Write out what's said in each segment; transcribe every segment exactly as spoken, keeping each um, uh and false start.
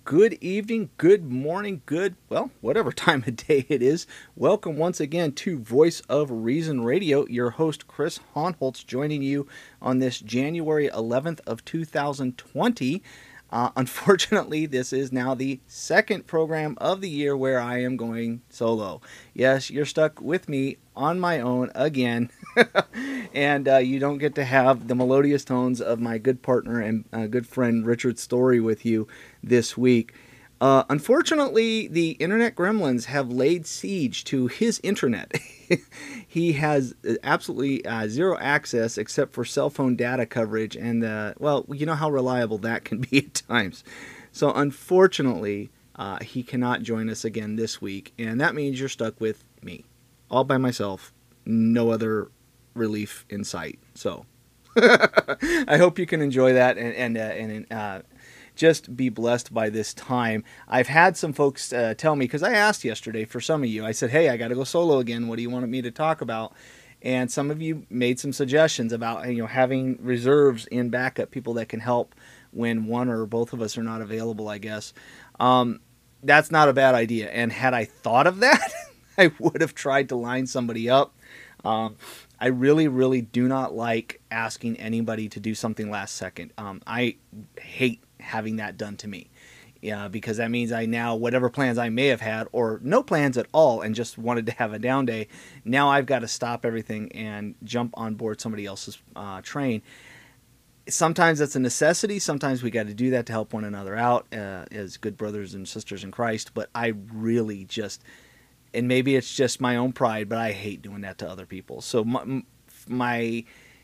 good evening, good morning, good, well, whatever time of day it is. Welcome once again to Voice of Reason Radio. Your host, Chris Honholtz, joining you on this January eleventh of two thousand twenty. Uh, unfortunately, this is now the second program of the year where I am going solo. Yes, you're stuck with me on my own again, and uh, you don't get to have the melodious tones of my good partner and uh, good friend Richard Story with you this week. Uh, unfortunately, the internet gremlins have laid siege to his internet. He has absolutely uh, zero access except for cell phone data coverage, and uh, well, you know how reliable that can be at times. So unfortunately, uh, he cannot join us again this week, and that means you're stuck with me, all by myself, no other relief in sight. So I hope you can enjoy that and and uh, and uh, just be blessed by this time. I've had some folks uh, tell me, because I asked yesterday for some of you, I said, hey, I got to go solo again. What do you want me to talk about? And some of you made some suggestions about, you know, having reserves in backup, people that can help when one or both of us are not available, I guess. Um, that's not a bad idea. And had I thought of that, I would have tried to line somebody up. Um, I really, really do not like asking anybody to do something last second. Um, I hate having that done to me, yeah, because that means I now, whatever plans I may have had or no plans at all and just wanted to have a down day, now I've got to stop everything and jump on board somebody else's uh, train. Sometimes that's a necessity. Sometimes we got to do that to help one another out uh, as good brothers and sisters in Christ. But I really just, and maybe it's just my own pride, but I hate doing that to other people. So my, my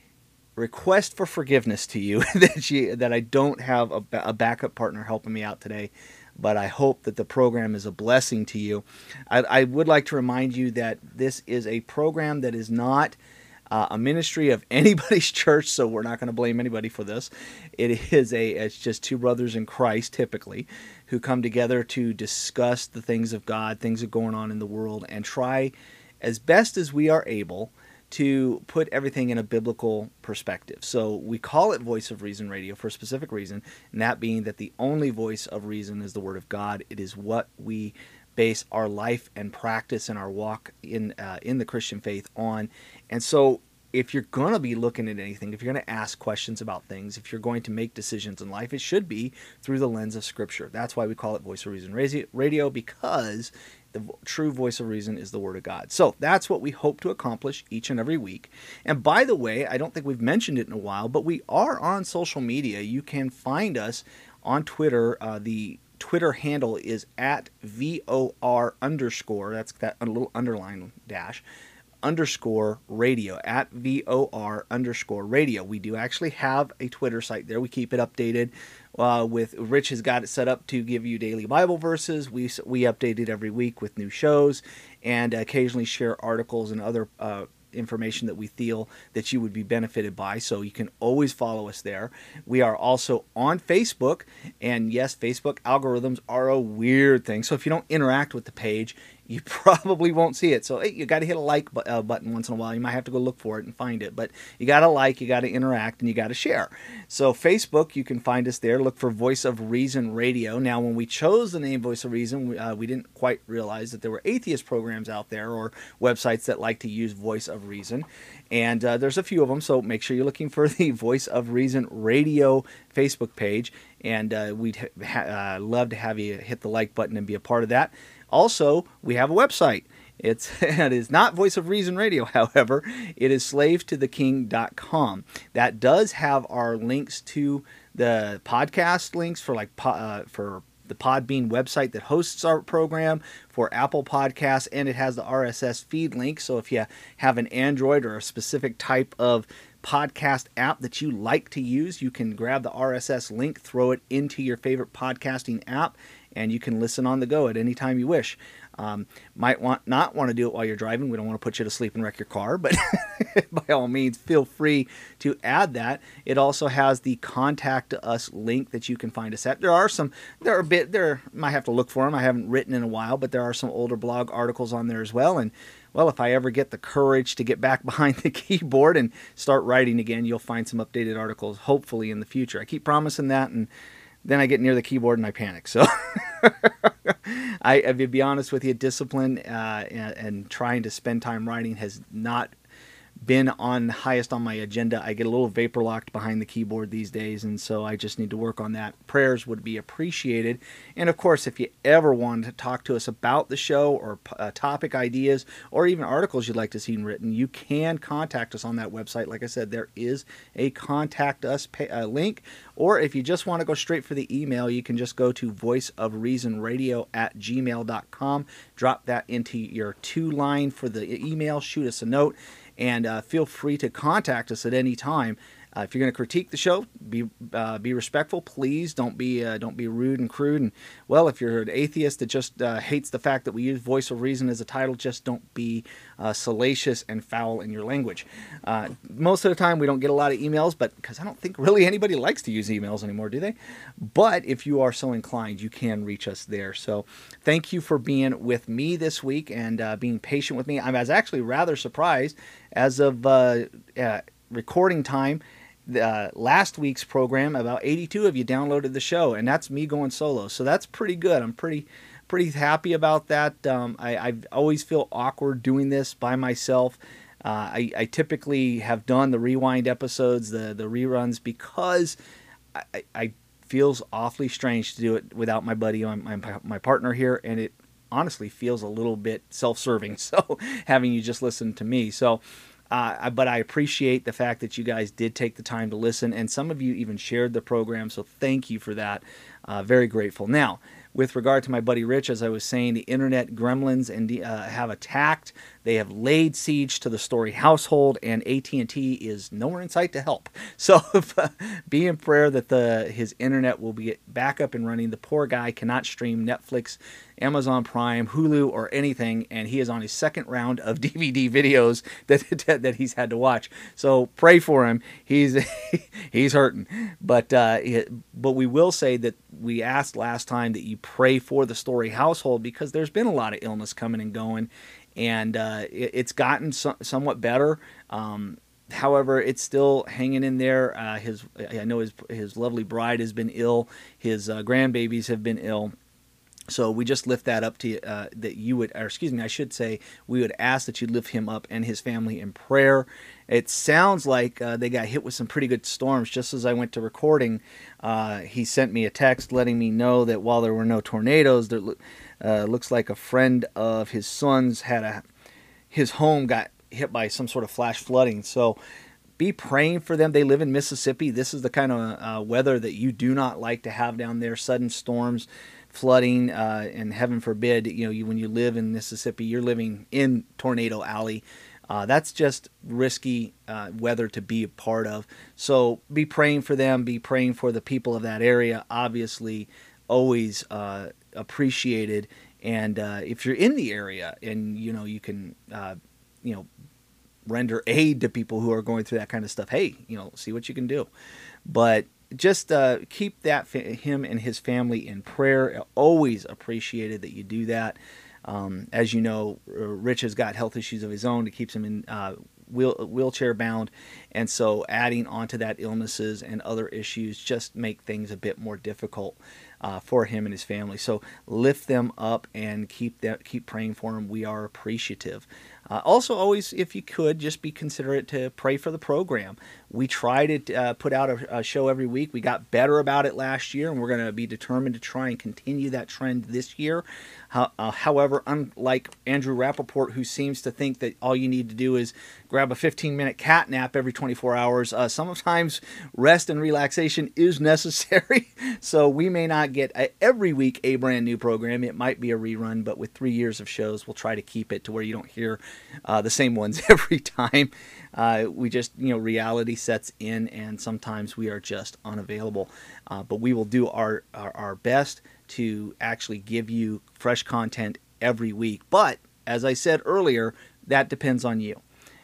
request for forgiveness to you that you, that I don't have a, a backup partner helping me out today, but I hope that the program is a blessing to you. I, I would like to remind you that this is a program that is not uh, a ministry of anybody's church, so we're not going to blame anybody for this. It is a it's just two brothers in Christ, typically, who come together to discuss the things of God, things that are going on in the world, and try as best as we are able to put everything in a biblical perspective. So we call it Voice of Reason Radio for a specific reason, and that being that the only voice of reason is the Word of God. It is what we base our life and practice and our walk in uh, in the Christian faith on. And so if you're going to be looking at anything, if you're going to ask questions about things, if you're going to make decisions in life, it should be through the lens of Scripture. That's why we call it Voice of Reason Radio, because the true voice of reason is the Word of God. So that's what we hope to accomplish each and every week. And by the way, I don't think we've mentioned it in a while, but we are on social media. You can find us on Twitter. Uh, the Twitter handle is at V O R underscore, that's that a little underline dash, underscore radio, at V O R underscore radio. We do actually have a Twitter site there. We keep it updated. Uh, with Rich has got it set up to give you daily Bible verses. We we update it every week with new shows, and occasionally share articles and other uh, information that we feel that you would be benefited by. So you can always follow us there. We are also on Facebook, and yes, Facebook algorithms are a weird thing. So if you don't interact with the page, you probably won't see it. So hey, you got to hit a like bu- uh, button once in a while. You might have to go look for it and find it. But you got to like, you got to interact, and you got to share. So Facebook, you can find us there. Look for Voice of Reason Radio. Now, when we chose the name Voice of Reason, we, uh, we didn't quite realize that there were atheist programs out there or websites that like to use Voice of Reason. And uh, there's a few of them, so make sure you're looking for the Voice of Reason Radio Facebook page. And uh, we'd ha- uh, love to have you hit the like button and be a part of that. Also, we have a website. It's, it is not Voice of Reason Radio, however. It is slave to the king dot com. That does have our links to the podcast links for like uh, for the Podbean website that hosts our program, for Apple Podcasts, and it has the R S S feed link. So if you have an Android or a specific type of podcast app that you like to use, you can grab the R S S link, throw it into your favorite podcasting app, and you can listen on the go at any time you wish. Um, might want not want to do it while you're driving. We don't want to put you to sleep and wreck your car, but by all means, feel free to add that. It also has the contact us link that you can find us at. There are some, there are a bit, there, might have to look for them. I haven't written in a while, but there are some older blog articles on there as well. And well, if I ever get the courage to get back behind the keyboard and start writing again, you'll find some updated articles, hopefully in the future. I keep promising that, and then I get near the keyboard and I panic. So I, I to be honest with you, discipline uh, and, and trying to spend time writing has not been on highest on my agenda. I get a little vapor locked behind the keyboard these days, and so I just need to work on that. Prayers would be appreciated. And of course, if you ever want to talk to us about the show or uh, topic ideas or even articles you'd like to see written, you can contact us on that website. Like I said, there is a contact us pay, uh, link. Or if you just want to go straight for the email, you can just go to voice of reason radio at gmail dot com. Drop that into your to line for the email. Shoot us a note. And uh, feel free to contact us at any time. Uh, if you're going to critique the show, be uh, be respectful. Please don't be uh, don't be rude and crude. And well, if you're an atheist that just uh, hates the fact that we use Voice of Reason as a title, just don't be uh, salacious and foul in your language. Uh, most of the time, we don't get a lot of emails, but because I don't think really anybody likes to use emails anymore, do they? But if you are so inclined, you can reach us there. So thank you for being with me this week and uh, being patient with me. I was actually rather surprised as of uh, uh, recording time. Uh, last week's program, about eighty-two of you downloaded the show, and that's me going solo. So that's pretty good. I'm pretty pretty happy about that. Um, I, I always feel awkward doing this by myself. Uh, I, I typically have done the rewind episodes, the, the reruns, because I, I feels awfully strange to do it without my buddy, my, my, my partner here, and it honestly feels a little bit self-serving, so having you just listen to me. So Uh, but I appreciate the fact that you guys did take the time to listen, and some of you even shared the program, so thank you for that. Uh, very grateful. Now, with regard to my buddy Rich, as I was saying, the internet gremlins and uh, have attacked. They have laid siege to the Story household, and A T and T is nowhere in sight to help. So uh, be in prayer that the his internet will be back up and running. The poor guy cannot stream Netflix, Amazon Prime, Hulu, or anything, and he is on his second round of D V D videos that that he's had to watch. So pray for him. He's he's hurting, but uh, but we will say that we asked last time that you pray for the Story household because there's been a lot of illness coming and going, and uh, it, it's gotten so, somewhat better. Um, However, it's still hanging in there. Uh, his I know his his lovely bride has been ill. His uh, grandbabies have been ill. So we just lift that up to you, uh, that you would, or excuse me, I should say, we would ask that you lift him up and his family in prayer. It sounds like uh, they got hit with some pretty good storms. Just as I went to recording, uh, he sent me a text letting me know that while there were no tornadoes, there uh, looks like a friend of his son's had a, his home got hit by some sort of flash flooding. So be praying for them. They live in Mississippi. This is the kind of uh, weather that you do not like to have down there. Sudden storms, flooding, uh, and heaven forbid, you know, you, when you live in Mississippi, you're living in Tornado Alley. Uh, that's just risky uh, weather to be a part of. So be praying for them. Be praying for the people of that area. Obviously, always uh, appreciated. And uh, if you're in the area and, you know, you can, uh, you know, render aid to people who are going through that kind of stuff, hey, you know, see what you can do. But just uh, keep that fa- him and his family in prayer. Always appreciated that you do that. Um, as you know, Rich has got health issues of his own that keeps him in uh, wheel, wheelchair bound, and so adding onto that illnesses and other issues just make things a bit more difficult uh, for him and his family. So lift them up and keep that keep praying for him. We are appreciative. Uh, also, always, if you could, just be considerate to pray for the program. We try to uh, put out a, a show every week. We got better about it last year, and we're going to be determined to try and continue that trend this year. How, uh, however, unlike Andrew Rappaport, who seems to think that all you need to do is grab a fifteen-minute cat nap every twenty-four hours, uh, sometimes rest and relaxation is necessary. So we may not get a, every week a brand new program. It might be a rerun, but with three years of shows, we'll try to keep it to where you don't hear Uh, the same ones every time. Uh, we just, you know, reality sets in, and sometimes we are just unavailable. Uh, but we will do our, our, our best to actually give you fresh content every week. But, as I said earlier, that depends on you.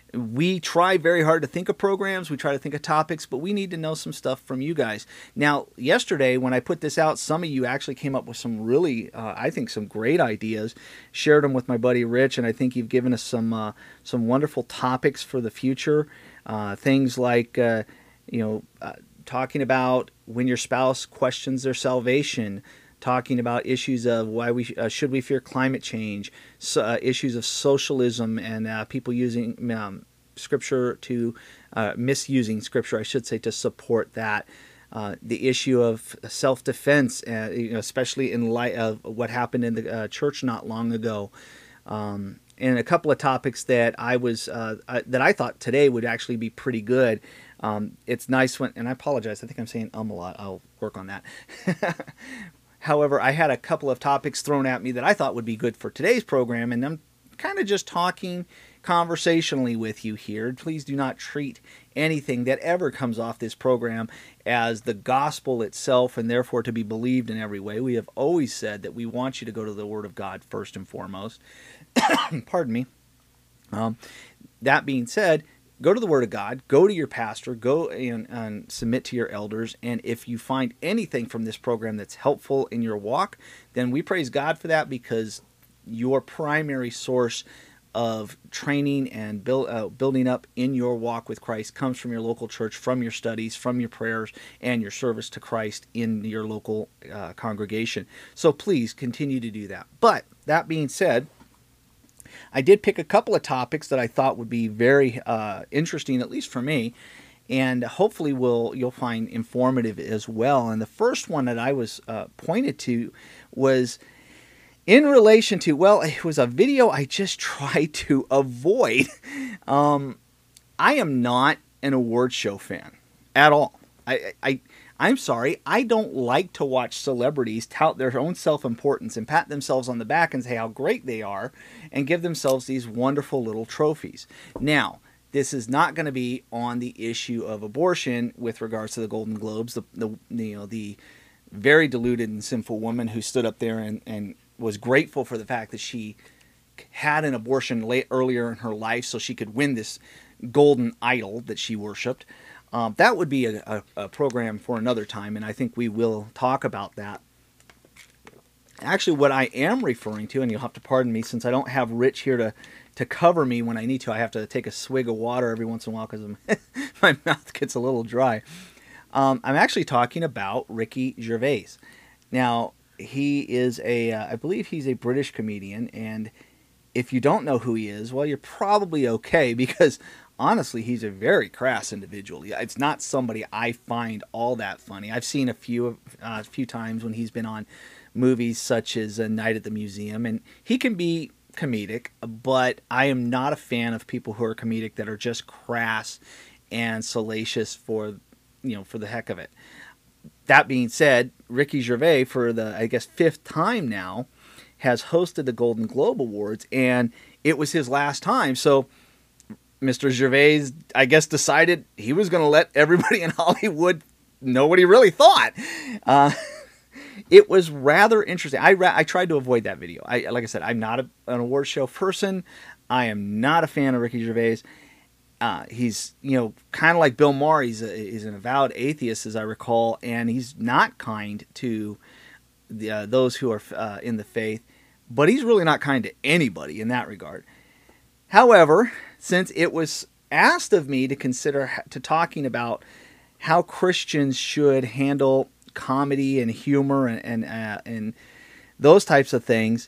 We try very hard to think of programs, we try to think of topics, but we need to know some stuff from you guys. Now, yesterday when I put this out, some of you actually came up with some really, uh, I think, some great ideas, shared them with my buddy Rich, and I think you've given us some uh, some wonderful topics for the future. Uh, things like, uh, you know, uh, talking about when your spouse questions their salvation, talking about issues of why we uh, should we fear climate change, so, uh, issues of socialism and uh, people using um, scripture to uh, misusing scripture, I should say, to support that. Uh, the issue of self-defense, uh, you know, especially in light of what happened in the uh, church not long ago, um, and a couple of topics that I was uh, I, that I thought today would actually be pretty good. Um, it's nice when, and I apologize, I think I'm saying um a lot. I'll work on that. However, I had a couple of topics thrown at me that I thought would be good for today's program, and I'm kind of just talking conversationally with you here. Please do not treat anything that ever comes off this program as the gospel itself and therefore to be believed in every way. We have always said that we want you to go to the Word of God first and foremost. Pardon me. Um, that being said, go to the Word of God, go to your pastor, go and, and submit to your elders, and if you find anything from this program that's helpful in your walk, then we praise God for that, because your primary source of training and build, uh, building up in your walk with Christ comes from your local church, from your studies, from your prayers, and your service to Christ in your local uh, congregation. So please continue to do that. But that being said, I did pick a couple of topics that I thought would be very uh, interesting, at least for me, and hopefully will you'll find informative as well. And the first one that I was uh, pointed to was in relation to, well, it was a video I just tried to avoid. Um, I am not an award show fan at all. I, I, I'm sorry, I don't like to watch celebrities tout their own self-importance and pat themselves on the back and say how great they are and give themselves these wonderful little trophies. Now, this is not going to be on the issue of abortion with regards to the Golden Globes, the, the you know the very deluded and sinful woman who stood up there and, and was grateful for the fact that she had an abortion late earlier in her life so she could win this golden idol that she worshipped. Um, that would be a, a, a program for another time, and I think we will talk about that. Actually, what I am referring to, and you'll have to pardon me since I don't have Rich here to, to cover me when I need to. I have to take a swig of water every once in a while because my mouth gets a little dry. Um, I'm actually talking about Ricky Gervais. Now, he is a, uh, I believe he's a British comedian, and if you don't know who he is, well, you're probably okay, because honestly, he's a very crass individual. It's not somebody I find all that funny. I've seen a few uh, a few times when he's been on movies such as A Night at the Museum, and he can be comedic, but I am not a fan of people who are comedic that are just crass and salacious for, you know, for the heck of it. That being said, Ricky Gervais, for the, I guess, fifth time now, has hosted the Golden Globe Awards, and it was his last time, so Mister Gervais, I guess, decided he was going to let everybody in Hollywood know what he really thought. Uh, it was rather interesting. I, ra- I tried to avoid that video. I, like I said, I'm not a, an award show person. I am not a fan of Ricky Gervais. Uh, he's, you know, kind of like Bill Maher. He's, a, he's an avowed atheist, as I recall, and he's not kind to the, uh, those who are uh, in the faith, but he's really not kind to anybody in that regard. However, since it was asked of me to consider to talking about how Christians should handle comedy and humor and and, uh, and those types of things,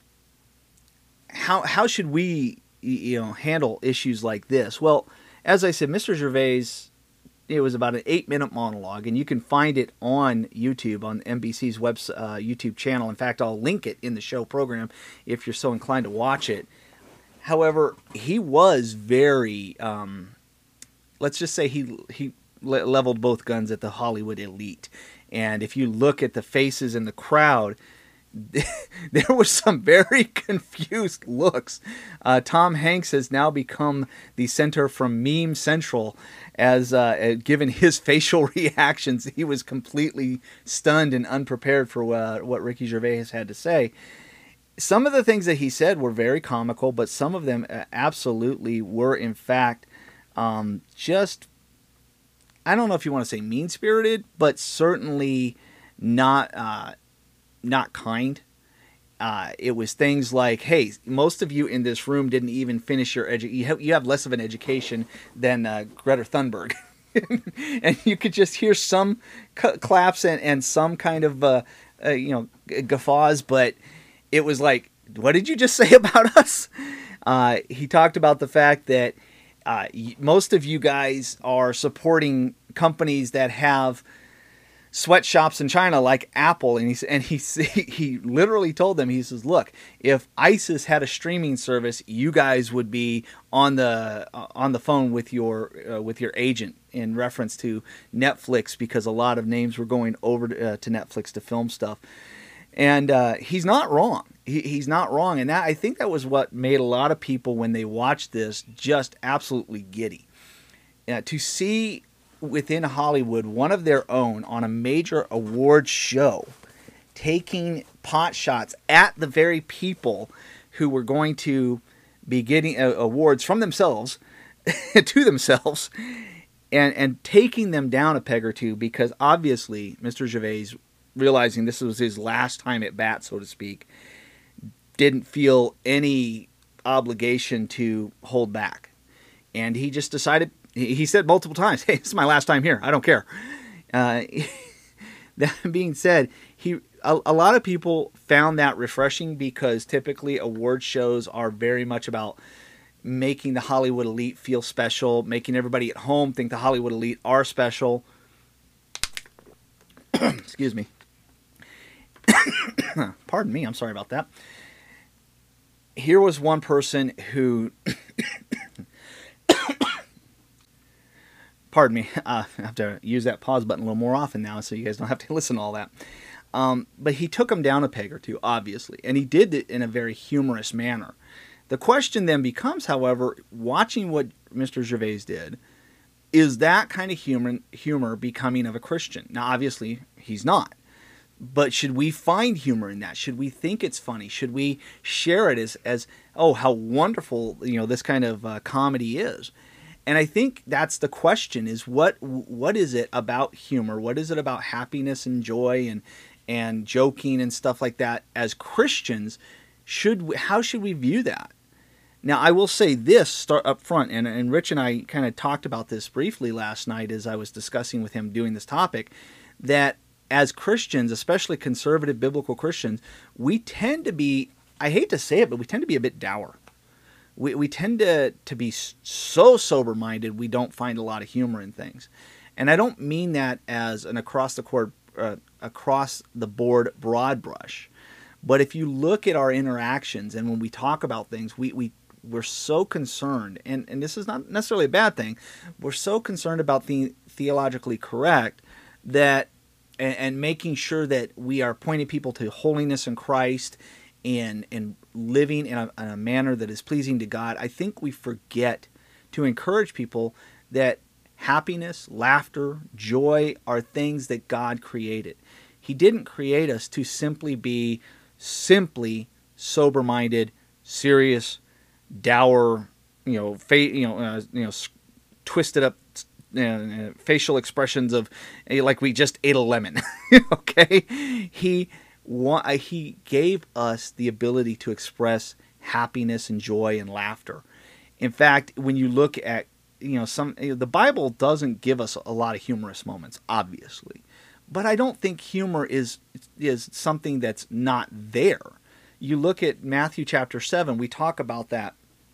how how should we you know handle issues like this? Well, as I said, Mister Gervais, it was about an eight-minute monologue, and you can find it on YouTube, on N B C's web uh, YouTube channel. In fact, I'll link it in the show program if you're so inclined to watch it. However, he was very, um, let's just say he he le- leveled both guns at the Hollywood elite. And if you look at the faces in the crowd, there were some very confused looks. Uh, Tom Hanks has now become the center from Meme Central, as uh, given his facial reactions. He was completely stunned and unprepared for uh, what Ricky Gervais had to say. Some of the things that he said were very comical, but some of them absolutely were, in fact, um, just, I don't know if you want to say mean-spirited, but certainly not uh, not kind. Uh, it was things like, hey, most of you in this room didn't even finish your education. You have, you have less of an education than uh, Greta Thunberg. and you could just hear some c- claps and, and some kind of uh, uh, you know guffaws, but it was like, what did you just say about us? Uh, he talked about the fact that uh, most of you guys are supporting companies that have sweatshops in China like Apple, and he and he he literally told them, he says, look, if ISIS had a streaming service, you guys would be on the uh, on the phone with your uh, with your agent, in reference to Netflix, because a lot of names were going over to, uh, to Netflix to film stuff. And uh, he's not wrong. He, he's not wrong. And that, I think that was what made a lot of people, when they watched this, just absolutely giddy. Uh, to see within Hollywood one of their own on a major award show taking pot shots at the very people who were going to be getting uh, awards from themselves to themselves, and, and taking them down a peg or two, because obviously Mister Gervais, realizing this was his last time at bat, so to speak, didn't feel any obligation to hold back. And he just decided, he said multiple times, hey, this is my last time here. I don't care. Uh, that being said, he a, a lot of people found that refreshing, because typically award shows are very much about making the Hollywood elite feel special, making everybody at home think the Hollywood elite are special. Excuse me. Pardon me, I'm sorry about that. Here was one person who, pardon me, uh, I have to use that pause button a little more often now, so you guys don't have to listen to all that. Um, but he took him down a peg or two, obviously, and he did it in a very humorous manner. The question then becomes, however, watching what Mister Gervais did, is that kind of humor, humor becoming of a Christian? Now, obviously, he's not. But should we find humor in that? Should we think it's funny? Should we share it as, as oh, how wonderful, you know, this kind of uh, comedy is? And I think that's the question, is what what is it about humor? What is it about happiness and joy and and joking and stuff like that as Christians? Should we, how should we view that? Now, I will say this start up front, and, and Rich and I kind of talked about this briefly last night as I was discussing with him doing this topic, that as Christians, especially conservative biblical Christians, we tend to be, I hate to say it, but we tend to be a bit dour. We we tend to, to be so sober-minded, we don't find a lot of humor in things. And I don't mean that as an across-the-board uh, across-the-board broad brush. But if you look at our interactions, and when we talk about things, we, we, we're so concerned, and, and this is not necessarily a bad thing, we're so concerned about being theologically correct that And, and making sure that we are pointing people to holiness in Christ and and living in a, in a manner that is pleasing to God. I think we forget to encourage people that happiness, laughter, joy are things that God created. He didn't create us to simply be simply sober-minded, serious, dour, you know, fa- you know, uh, you know, twisted up Uh, facial expressions of uh, like we just ate a lemon. Okay, he wa- he gave us the ability to express happiness and joy and laughter. In fact, when you look at, you know, some, you know, the Bible doesn't give us a lot of humorous moments, obviously, but I don't think humor is is something that's not there. You look at Matthew chapter seven, we talk about that.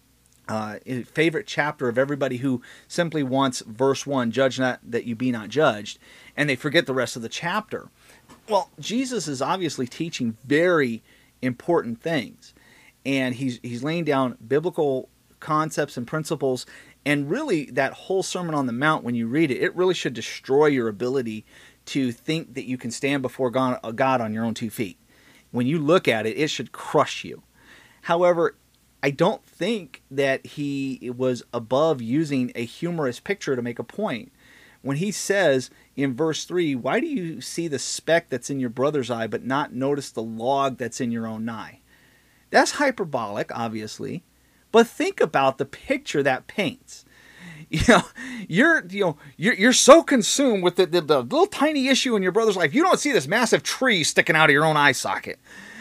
Uh, favorite chapter of everybody who simply wants verse one, judge not that you be not judged, and they forget the rest of the chapter. Well, Jesus is obviously teaching very important things, and he's he's laying down biblical concepts and principles, and really that whole Sermon on the Mount, when you read it, it really should destroy your ability to think that you can stand before God, God on your own two feet. When you look at it, it should crush you. However, I don't think that he was above using a humorous picture to make a point. When he says in verse three, why do you see the speck that's in your brother's eye but not notice the log that's in your own eye? That's hyperbolic, obviously, but think about the picture that paints. You know, you're you know you're you're so consumed with the, the, the little tiny issue in your brother's life, you don't see this massive tree sticking out of your own eye socket.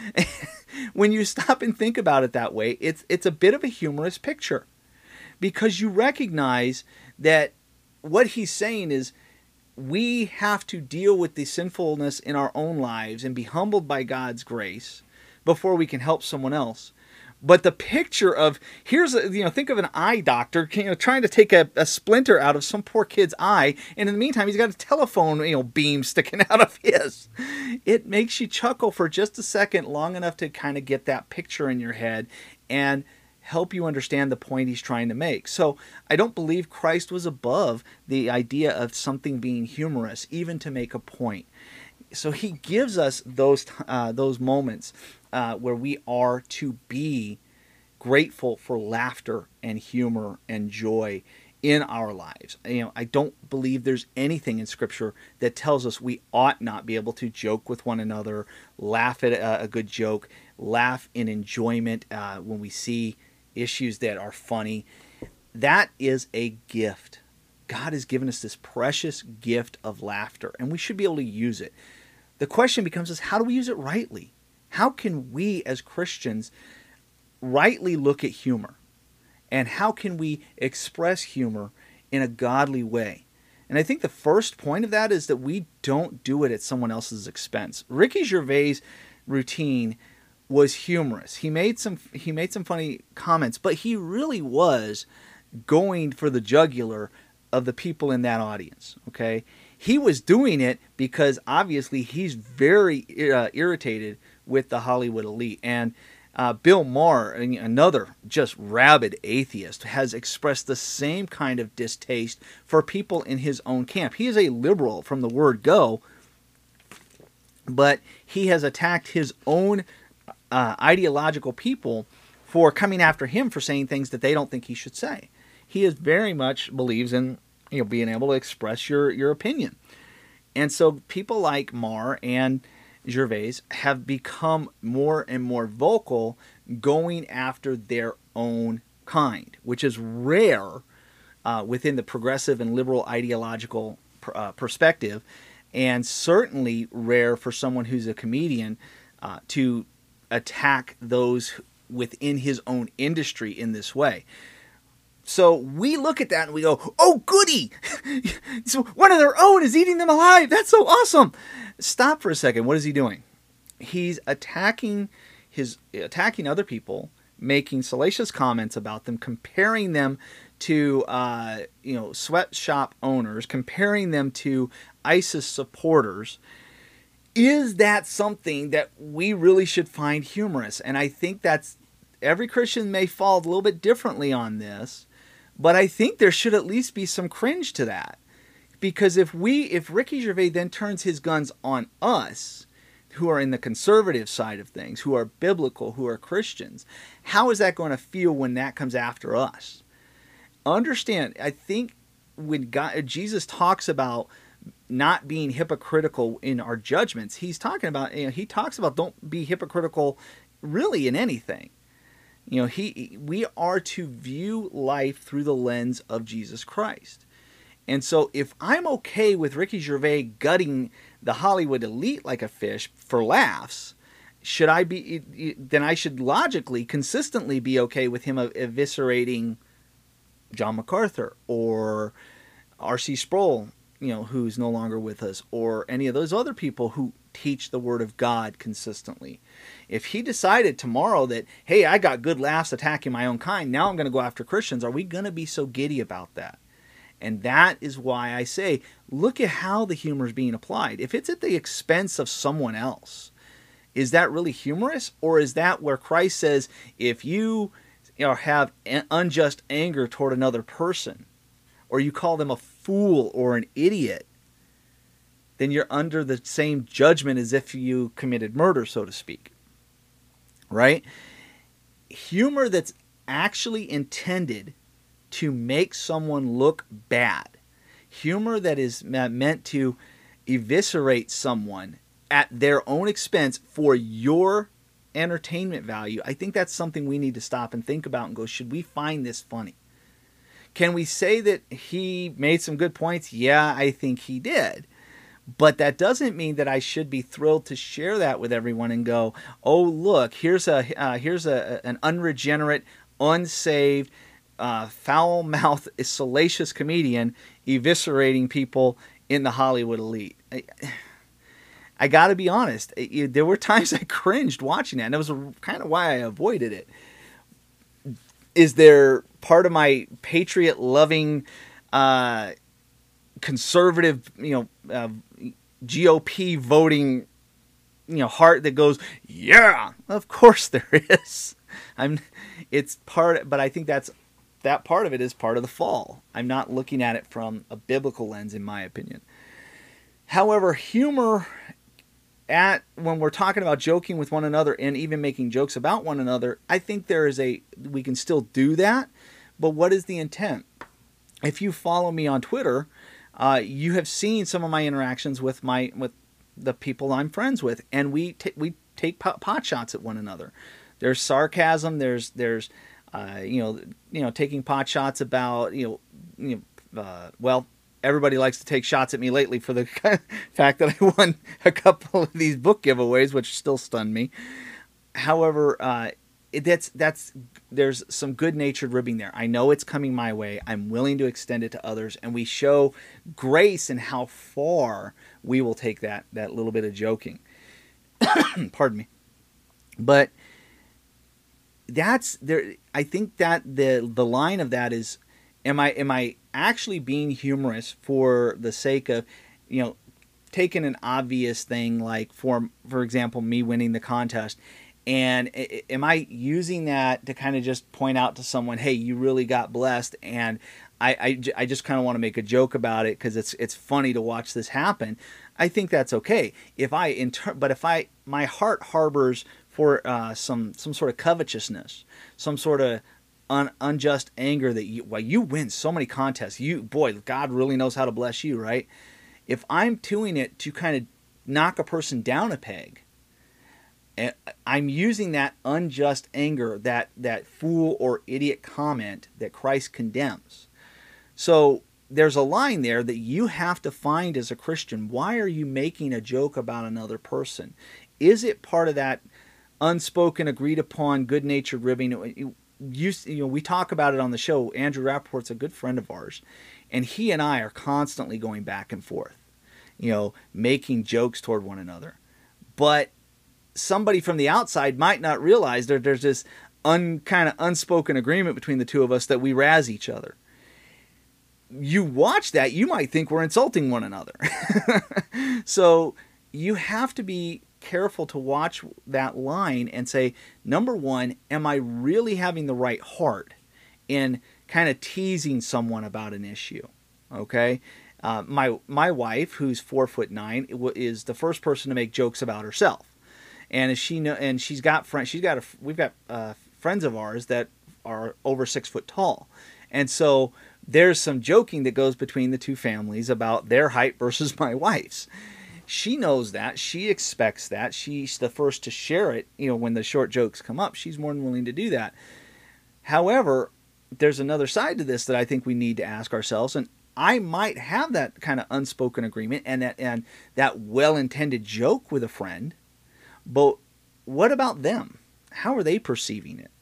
When you stop and think about it that way, it's it's a bit of a humorous picture, because you recognize that what he's saying is we have to deal with the sinfulness in our own lives and be humbled by God's grace before we can help someone else. But the picture of, here's, a, you know, think of an eye doctor, you know, trying to take a, a splinter out of some poor kid's eye, and in the meantime, he's got a telephone, you know, beam sticking out of his. It makes you chuckle for just a second, long enough to kind of get that picture in your head and help you understand the point he's trying to make. So I don't believe Christ was above the idea of something being humorous, even to make a point. So he gives us those uh, those moments uh, where we are to be grateful for laughter and humor and joy in our lives. You know, I don't believe there's anything in Scripture that tells us we ought not be able to joke with one another, laugh at a, a good joke, laugh in enjoyment uh, when we see issues that are funny. That is a gift. God has given us this precious gift of laughter, and we should be able to use it. The question becomes is, how do we use it rightly? How can we as Christians rightly look at humor? And how can we express humor in a godly way? And I think the first point of that is that we don't do it at someone else's expense. Ricky Gervais' routine was humorous. He made some he made some funny comments, but he really was going for the jugular of the people in that audience, okay? He was doing it because obviously he's very uh, irritated with the Hollywood elite. And uh, Bill Maher, another just rabid atheist, has expressed the same kind of distaste for people in his own camp. He is a liberal from the word go, but he has attacked his own uh, ideological people for coming after him for saying things that they don't think he should say. He is very much believes in, you know, being able to express your, your opinion. And so people like Maher and Gervais have become more and more vocal going after their own kind, which is rare uh, within the progressive and liberal ideological uh, perspective, and certainly rare for someone who's a comedian uh, to attack those within his own industry in this way. So we look at that and we go, oh, goody! So one of their own is eating them alive. That's so awesome. Stop for a second. What is he doing? He's attacking his attacking other people, making salacious comments about them, comparing them to uh, you know sweatshop owners, comparing them to ISIS supporters. Is that something that we really should find humorous? And I think that's every Christian may fall a little bit differently on this. But I think there should at least be some cringe to that. Because if we, if Ricky Gervais then turns his guns on us, who are in the conservative side of things, who are biblical, who are Christians, how is that going to feel when that comes after us? Understand, I think when God, Jesus talks about not being hypocritical in our judgments, he's talking about, you know, he talks about don't be hypocritical really in anything. You know, he we are to view life through the lens of Jesus Christ. And so if I'm okay with Ricky Gervais gutting the Hollywood elite like a fish for laughs, should I be, then I should logically, consistently be okay with him eviscerating John MacArthur or R C Sproul, you know, who's no longer with us, or any of those other people who teach the Word of God consistently. If he decided tomorrow that, hey, I got good laughs attacking my own kind, now I'm going to go after Christians, are we going to be so giddy about that? And that is why I say, look at how the humor is being applied. If it's at the expense of someone else, is that really humorous? Or is that where Christ says, if you, you know, have unjust anger toward another person, or you call them a fool or an idiot, then you're under the same judgment as if you committed murder, so to speak. Right? Humor that's actually intended to make someone look bad. Humor that is meant to eviscerate someone at their own expense for your entertainment value. I think that's something we need to stop and think about and go, should we find this funny? Can we say that he made some good points? Yeah, I think he did. But that doesn't mean that I should be thrilled to share that with everyone and go, oh, look, here's a uh, here's a, an unregenerate, unsaved, uh, foul-mouthed, salacious comedian eviscerating people in the Hollywood elite. I, I got to be honest. It, there were times I cringed watching that, and that was kind of why I avoided it. Is there part of my patriot-loving, uh, conservative, you know, uh, G O P voting, you know, heart that goes, yeah? Of course there is. I'm. It's part, but I think that's that part of it is part of the fall. I'm not looking at it from a biblical lens, in my opinion. However, humor at when we're talking about joking with one another and even making jokes about one another, I think there is a we can still do that, but what is the intent? If you follow me on Twitter, uh, you have seen some of my interactions with my with the people I'm friends with, and we t- we take pot, pot shots at one another. There's sarcasm. There's there's uh, you know you know taking pot shots about you know you know uh, well. Everybody likes to take shots at me lately for the fact that I won a couple of these book giveaways, which still stunned me. However, uh, it, that's that's there's some good-natured ribbing there. I know it's coming my way. I'm willing to extend it to others, and we show grace in how far we will take that that little bit of joking. Pardon me, but that's there. I think that the the line of that is, am I am I actually being humorous for the sake of, you know, taking an obvious thing like, for for example, me winning the contest, and am I using that to kind of just point out to someone, hey, you really got blessed, and I, I, I just kind of want to make a joke about it because it's it's funny to watch this happen. I think that's okay. If I inter- but if I my heart harbors for uh, some some sort of covetousness, some sort of Un, unjust anger that you, well, you win so many contests. You, boy, God really knows how to bless you, right? If I'm doing it to kind of knock a person down a peg, I'm using that unjust anger, that that fool or idiot comment that Christ condemns. So there's a line there that you have to find as a Christian. Why are you making a joke about another person? Is it part of that unspoken, agreed upon, good-natured ribbing? You, you know, we talk about it on the show. Andrew Rappaport's a good friend of ours, and he and I are constantly going back and forth, you know, making jokes toward one another. But somebody from the outside might not realize that there's this un, kind of unspoken agreement between the two of us that we razz each other. You watch that, you might think we're insulting one another. So you have to be careful to watch that line and say, number one, am I really having the right heart in kind of teasing someone about an issue? Okay, uh, my my wife, who's four foot nine, is the first person to make jokes about herself, and as she know, and she's got friends. She's got a, we've got uh, friends of ours that are over six foot tall, and so there's some joking that goes between the two families about their height versus my wife's. She knows that. She expects that. She's the first to share it. You know, when the short jokes come up, she's more than willing to do that. However, there's another side to this that I think we need to ask ourselves, and I might have that kind of unspoken agreement and that and that well-intended joke with a friend, but what about them? How are they perceiving it?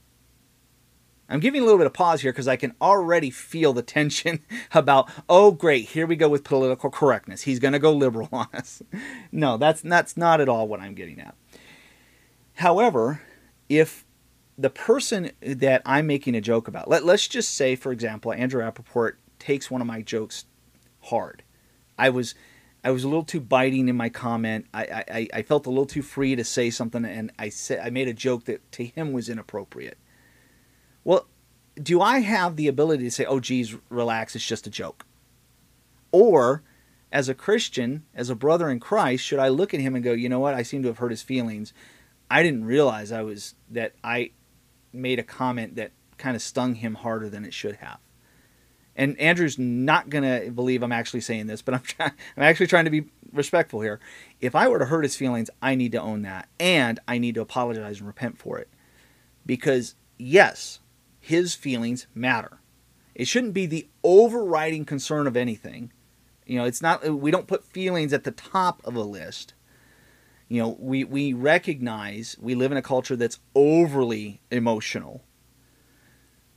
I'm giving a little bit of pause here because I can already feel the tension about, oh, great, here we go with political correctness. He's going to go liberal on us. No, that's, that's not at all what I'm getting at. However, if the person that I'm making a joke about, let, let's just say, for example, Andrew Rappaport takes one of my jokes hard. I was I was a little too biting in my comment. I, I, I felt a little too free to say something, and I said I made a joke that to him was inappropriate. Well, do I have the ability to say, oh, geez, relax, it's just a joke? Or, as a Christian, as a brother in Christ, should I look at him and go, you know what, I seem to have hurt his feelings. I didn't realize I was that I made a comment that kind of stung him harder than it should have. And Andrew's not going to believe I'm actually saying this, but I'm trying, I'm actually trying to be respectful here. If I were to hurt his feelings, I need to own that, and I need to apologize and repent for it. Because, yes, his feelings matter. It shouldn't be the overriding concern of anything. You know, it's not, we don't put feelings at the top of a list. You know, we, we recognize we live in a culture that's overly emotional.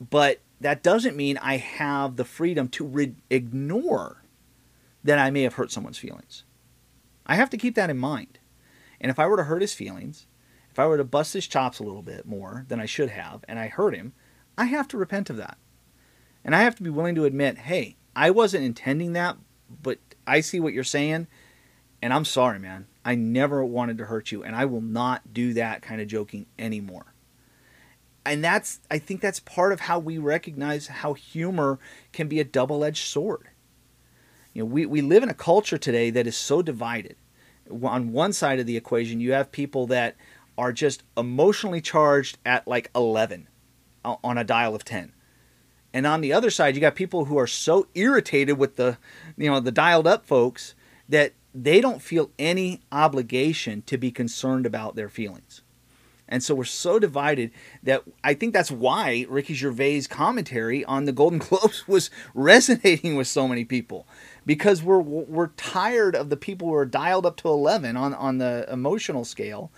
But that doesn't mean I have the freedom to re- ignore that I may have hurt someone's feelings. I have to keep that in mind. And if I were to hurt his feelings, if I were to bust his chops a little bit more than I should have, and I hurt him, I have to repent of that. And I have to be willing to admit, hey, I wasn't intending that, but I see what you're saying, and I'm sorry, man. I never wanted to hurt you, and I will not do that kind of joking anymore. And that's, I think that's part of how we recognize how humor can be a double-edged sword. You know, we, we live in a culture today that is so divided. On one side of the equation, you have people that are just emotionally charged at like eleven on a dial of ten. And on the other side, you got people who are so irritated with the, you know, the dialed up folks that they don't feel any obligation to be concerned about their feelings. And so we're so divided that I think that's why Ricky Gervais' commentary on the Golden Globes was resonating with so many people, because we're we're tired of the people who are dialed up to eleven on, on the emotional scale.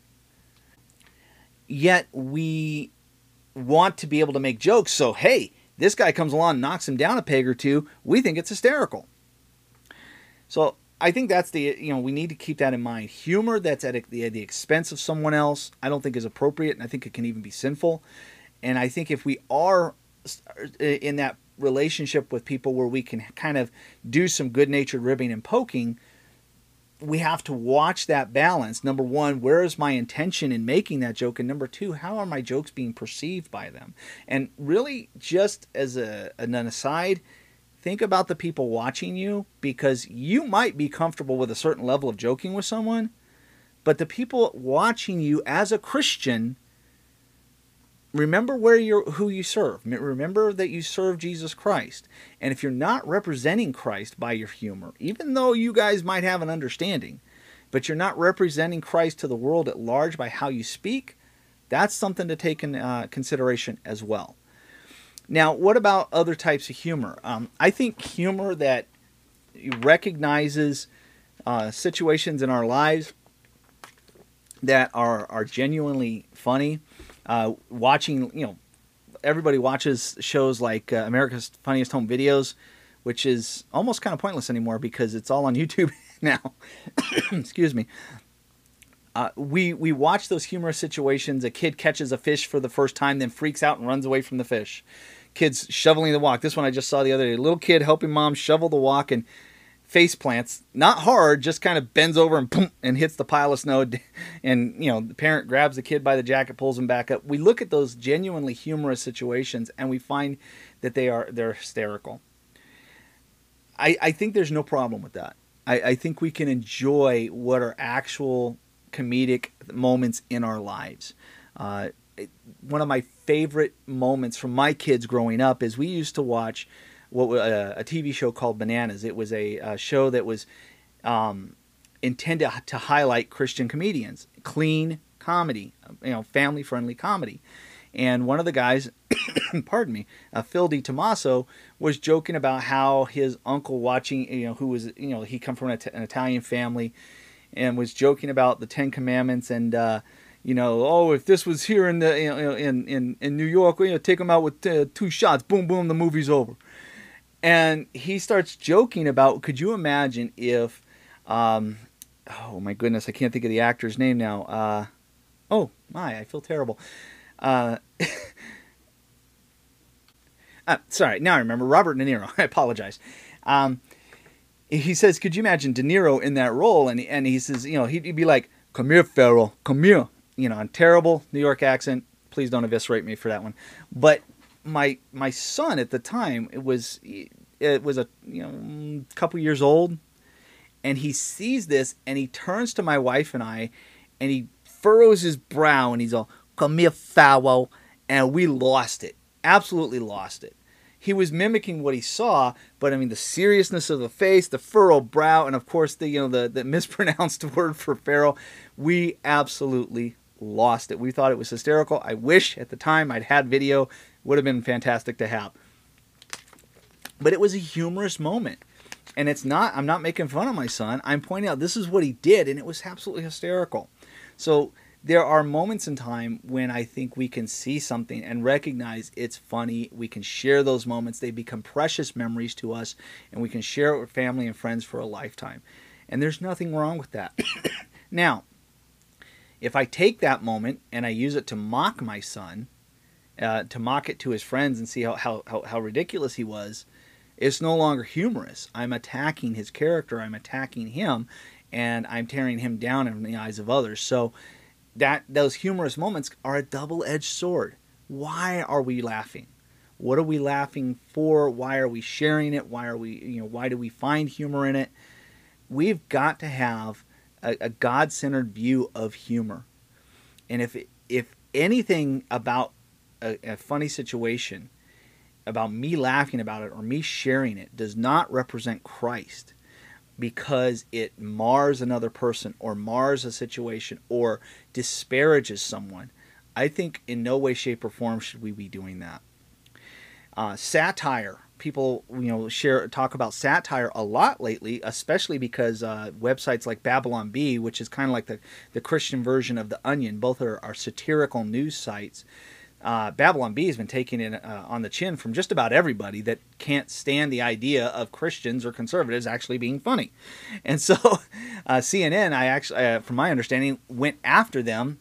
Yet we want to be able to make jokes. So, hey, this guy comes along and knocks him down a peg or two. We think it's hysterical. So I think that's the, you know, we need to keep that in mind. Humor that's at the, at the expense of someone else, I don't think is appropriate, and I think it can even be sinful. And I think if we are in that relationship with people where we can kind of do some good-natured ribbing and poking, we have to watch that balance. Number one, where is my intention in making that joke? And number two, how are my jokes being perceived by them? And really, just as a, an aside, think about the people watching you, because you might be comfortable with a certain level of joking with someone, but the people watching you as a Christian, remember where you're, who you serve. Remember that you serve Jesus Christ. And if you're not representing Christ by your humor, even though you guys might have an understanding, but you're not representing Christ to the world at large by how you speak, that's something to take in uh, consideration as well. Now, what about other types of humor? Um, I think humor that recognizes uh, situations in our lives that are, are genuinely funny. Uh, watching, you know, everybody watches shows like uh, America's Funniest Home Videos, which is almost kind of pointless anymore because it's all on YouTube now. Excuse me. Uh, we we watch those humorous situations. A kid catches a fish for the first time, then freaks out and runs away from the fish. Kids shoveling the walk. This one I just saw the other day. A little kid helping mom shovel the walk and face plants. Not hard, just kind of bends over and boom, and hits the pile of snow. And, you know, the parent grabs the kid by the jacket, pulls him back up. We look at those genuinely humorous situations and we find that they are they're hysterical. I, I think there's no problem with that. I, I think we can enjoy what are actual comedic moments in our lives. Uh, one of my favorite moments from my kids growing up is we used to watch what uh, a T V show called Bananas. It was a, a show that was um, intended to highlight Christian comedians, clean comedy, you know, family-friendly comedy. And one of the guys, pardon me, uh, Phil DiTomaso, was joking about how his uncle watching, you know, who was, you know, he come from an, an Italian family, and was joking about the Ten Commandments and, uh, you know, oh, if this was here in the you know, in in in New York, you know, take them out with uh, two shots, boom, boom, the movie's over. And he starts joking about, could you imagine if, um, oh my goodness, I can't think of the actor's name now. Uh, oh my, I feel terrible. Uh, uh, sorry, now I remember. Robert De Niro. I apologize. Um, he says, could you imagine De Niro in that role? And and he says, you know, he'd, he'd be like, come here, Pharaoh, come here. You know, in terrible New York accent. Please don't eviscerate me for that one. But my my son at the time, it was it was a you know couple years old, and he sees this and he turns to my wife and I, and he furrows his brow and he's all, come here, Pharaoh, and we lost it, absolutely lost it. He was mimicking what he saw, but I mean the seriousness of the face, the furrowed brow, and of course the you know the the mispronounced word for Pharaoh, we absolutely lost it. We thought it was hysterical. I wish at the time I'd had video. Would have been fantastic to have. But it was a humorous moment. And it's not, I'm not making fun of my son. I'm pointing out this is what he did, and it was absolutely hysterical. So there are moments in time when I think we can see something and recognize it's funny. We can share those moments. They become precious memories to us, and we can share it with family and friends for a lifetime. And there's nothing wrong with that. Now, if I take that moment and I use it to mock my son, uh, to mock it to his friends and see how, how, how, how ridiculous he was, it's no longer humorous. I'm attacking his character. I'm attacking him, and I'm tearing him down in the eyes of others. So that those humorous moments are a double-edged sword. Why are we laughing? What are we laughing for? Why are we sharing it? Why are we, you know, why do we find humor in it? We've got to have a, a God-centered view of humor. And if if anything about a, a funny situation, about me laughing about it or me sharing it, does not represent Christ, because it mars another person or mars a situation or disparages someone, I think in no way, shape, or form should we be doing that. Uh, satire. People, you know, share talk about satire a lot lately, especially because uh, websites like Babylon Bee, which is kind of like the, the Christian version of The Onion, both are, are satirical news sites. Uh, Babylon Bee has been taking it uh, on the chin from just about everybody that can't stand the idea of Christians or conservatives actually being funny. And so uh, C N N, I actually, uh, from my understanding, went after them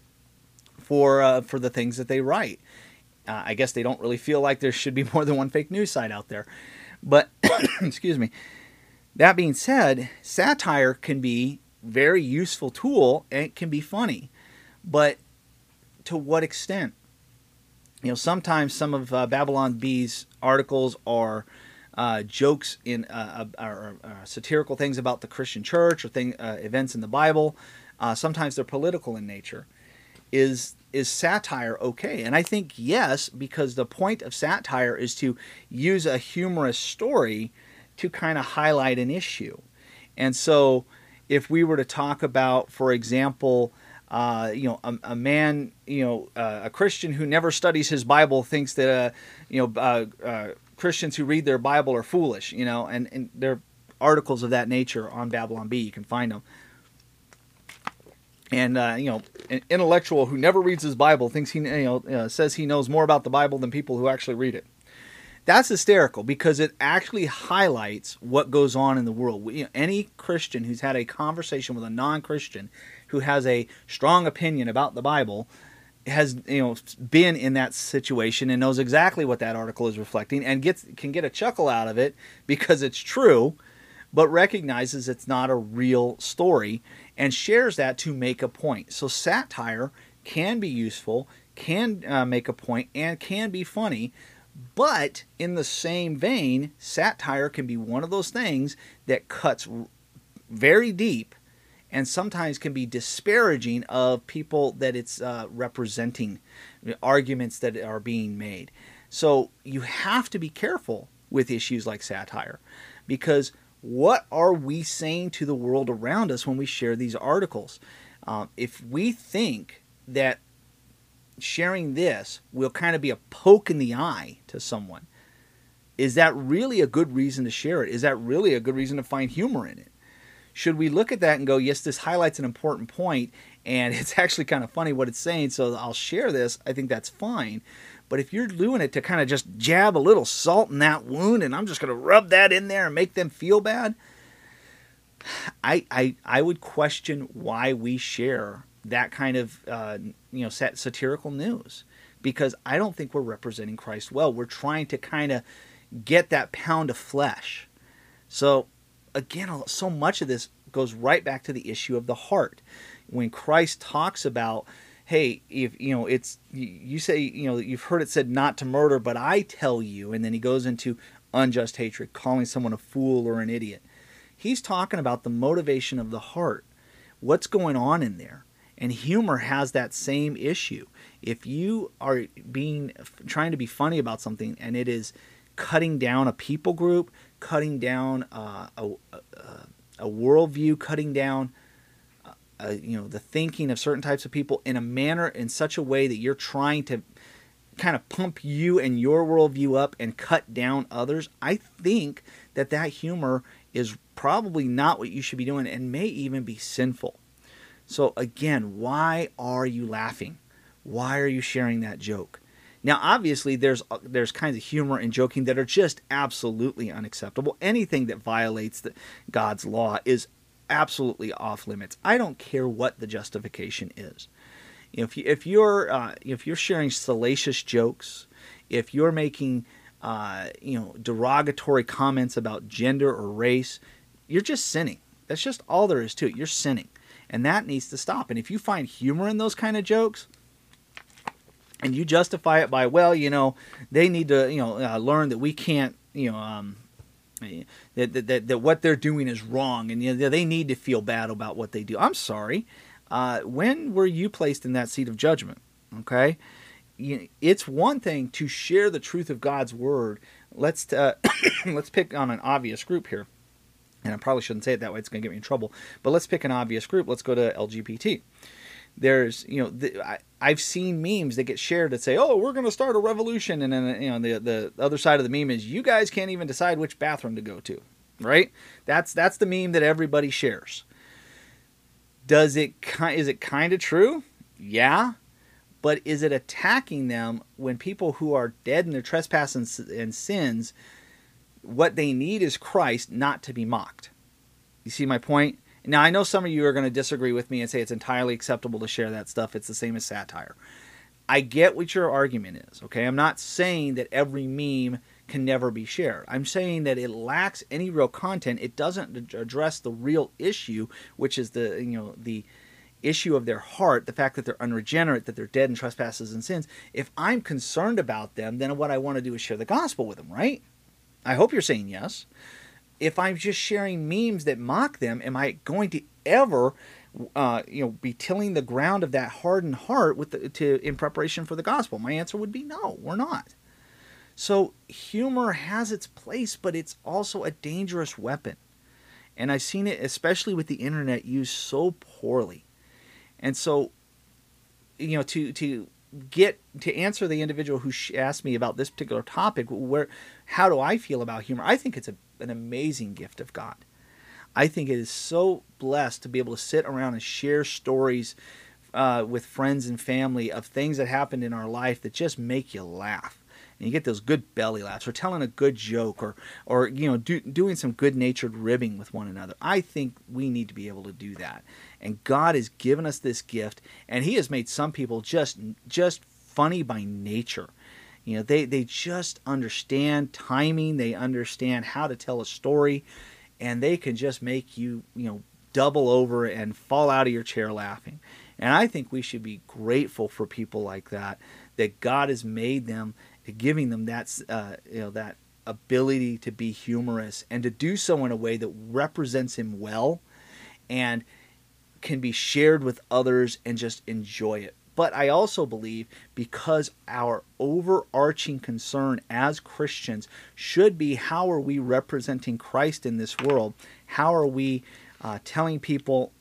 for uh, for the things that they write. Uh, I guess they don't really feel like there should be more than one fake news site out there. But, excuse me, that being said, satire can be a very useful tool and it can be funny. But to what extent? You know, sometimes some of uh, Babylon Bee's articles are uh, jokes in uh, uh, or, uh, satirical things about the Christian church or thing, uh, events in the Bible. Uh, sometimes they're political in nature. Is is satire okay? And I think yes, because the point of satire is to use a humorous story to kind of highlight an issue. And so if we were to talk about, for example, Uh, you know, a, a man, you know, uh, a Christian who never studies his Bible thinks that, uh, you know, uh, uh, Christians who read their Bible are foolish, you know, and, and there are articles of that nature on Babylon Bee. You can find them. And, uh, you know, an intellectual who never reads his Bible thinks he, you know, uh, says he knows more about the Bible than people who actually read it. That's hysterical because it actually highlights what goes on in the world. You know, any Christian who's had a conversation with a non-Christian who has a strong opinion about the Bible has, you know, been in that situation and knows exactly what that article is reflecting and gets can get a chuckle out of it because it's true, but recognizes it's not a real story and shares that to make a point. So satire can be useful, can uh, make a point, and can be funny. But in the same vein, satire can be one of those things that cuts very deep and sometimes can be disparaging of people that it's uh, representing, arguments that are being made. So you have to be careful with issues like satire, because what are we saying to the world around us when we share these articles? Um, if we think that sharing this will kind of be a poke in the eye to someone, is that really a good reason to share it? Is that really a good reason to find humor in it? Should we look at that and go, yes, this highlights an important point, and it's actually kind of funny what it's saying, so I'll share this. I think that's fine. But if you're doing it to kind of just jab a little salt in that wound, and I'm just going to rub that in there and make them feel bad, I I, I would question why we share that kind of uh, you know sat- satirical news, because I don't think we're representing Christ well. We're trying to kind of get that pound of flesh. So again, so much of this goes right back to the issue of the heart. When Christ talks about, hey, if you know it's you say, you know, you've heard it said not to murder, but I tell you, and then he goes into unjust hatred, calling someone a fool or an idiot. He's talking about the motivation of the heart. What's going on in there? And humor has that same issue. If you are being trying to be funny about something and it is cutting down a people group, cutting down uh, a, a, a worldview, cutting down uh, you know the thinking of certain types of people in a manner, in such a way that you're trying to kind of pump you and your worldview up and cut down others, I think that that humor is probably not what you should be doing and may even be sinful. So again, why are you laughing? Why are you sharing that joke? Now, obviously, there's there's kinds of humor and joking that are just absolutely unacceptable. Anything that violates the, God's law is absolutely off limits. I don't care what the justification is. If you, if you're uh, if you're sharing salacious jokes, if you're making uh, you know derogatory comments about gender or race, you're just sinning. That's just all there is to it. You're sinning, and that needs to stop. And if you find humor in those kind of jokes, and you justify it by, well, you know, they need to, you know, uh, learn that we can't, you know, um, that, that that what they're doing is wrong, and you know, they need to feel bad about what they do. I'm sorry. Uh, when were you placed in that seat of judgment? Okay, you, it's one thing to share the truth of God's word. Let's uh, let's pick on an obvious group here, and I probably shouldn't say it that way. It's going to get me in trouble. But let's pick an obvious group. Let's go to L G B T. There's, you know, the, I, I've seen memes that get shared that say, "Oh, we're going to start a revolution," and then you know the the other side of the meme is, "You guys can't even decide which bathroom to go to," right? That's that's the meme that everybody shares. Does it is it kind of true? Yeah, but is it attacking them when people who are dead in their trespasses and sins? What they need is Christ, not to be mocked. You see my point? Now, I know some of you are going to disagree with me and say it's entirely acceptable to share that stuff. It's the same as satire. I get what your argument is, okay? I'm not saying that every meme can never be shared. I'm saying that it lacks any real content. It doesn't address the real issue, which is the, you know, the issue of their heart, the fact that they're unregenerate, that they're dead in trespasses and sins. If I'm concerned about them, then what I want to do is share the gospel with them, right? I hope you're saying yes. If I'm just sharing memes that mock them, am I going to ever, uh, you know, be tilling the ground of that hardened heart with the, to in preparation for the gospel? My answer would be no, we're not. So humor has its place, but it's also a dangerous weapon, and I've seen it, especially with the internet, used so poorly. And so, you know, to to get to answer the individual who asked me about this particular topic, where how do I feel about humor? I think it's a an amazing gift of God. I think it is so blessed to be able to sit around and share stories uh, with friends and family of things that happened in our life that just make you laugh. And you get those good belly laughs, or telling a good joke, or, or you know, do, doing some good-natured ribbing with one another. I think we need to be able to do that. And God has given us this gift, and He has made some people just just funny by nature. You know, they, they just understand timing, they understand how to tell a story, and they can just make you, you know, double over and fall out of your chair laughing. And I think we should be grateful for people like that, that God has made them, giving them that, uh, you know, that ability to be humorous and to do so in a way that represents Him well and can be shared with others and just enjoy it. But I also believe, because our overarching concern as Christians should be, how are we representing Christ in this world? How are we uh, telling people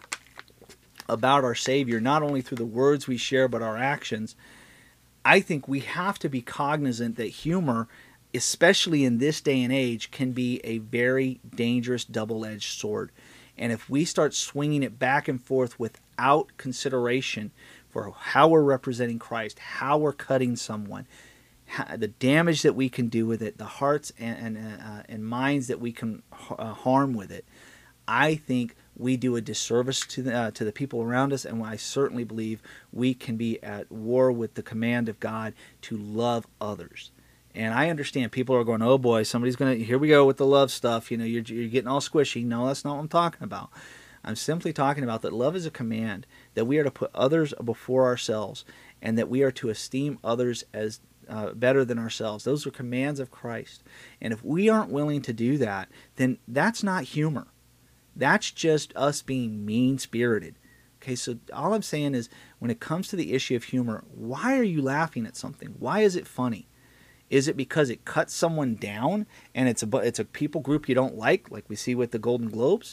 about our Savior, not only through the words we share, but our actions? I think we have to be cognizant that humor, especially in this day and age, can be a very dangerous double-edged sword. And if we start swinging it back and forth without consideration for how we're representing Christ, how we're cutting someone, how, the damage that we can do with it, the hearts and and, uh, and minds that we can uh, harm with it, I think we do a disservice to the, uh, to the people around us, and I certainly believe we can be at war with the command of God to love others. And I understand people are going, oh boy, somebody's going to, here we go with the love stuff. You know, you're, you're getting all squishy. No, that's not what I'm talking about. I'm simply talking about that love is a command, that we are to put others before ourselves, and that we are to esteem others as uh, better than ourselves. Those are commands of Christ. And if we aren't willing to do that, then that's not humor. That's just us being mean-spirited. Okay, so all I'm saying is, when it comes to the issue of humor, why are you laughing at something? Why is it funny? Is it because it cuts someone down and it's a it's a people group you don't like, like we see with the Golden Globes?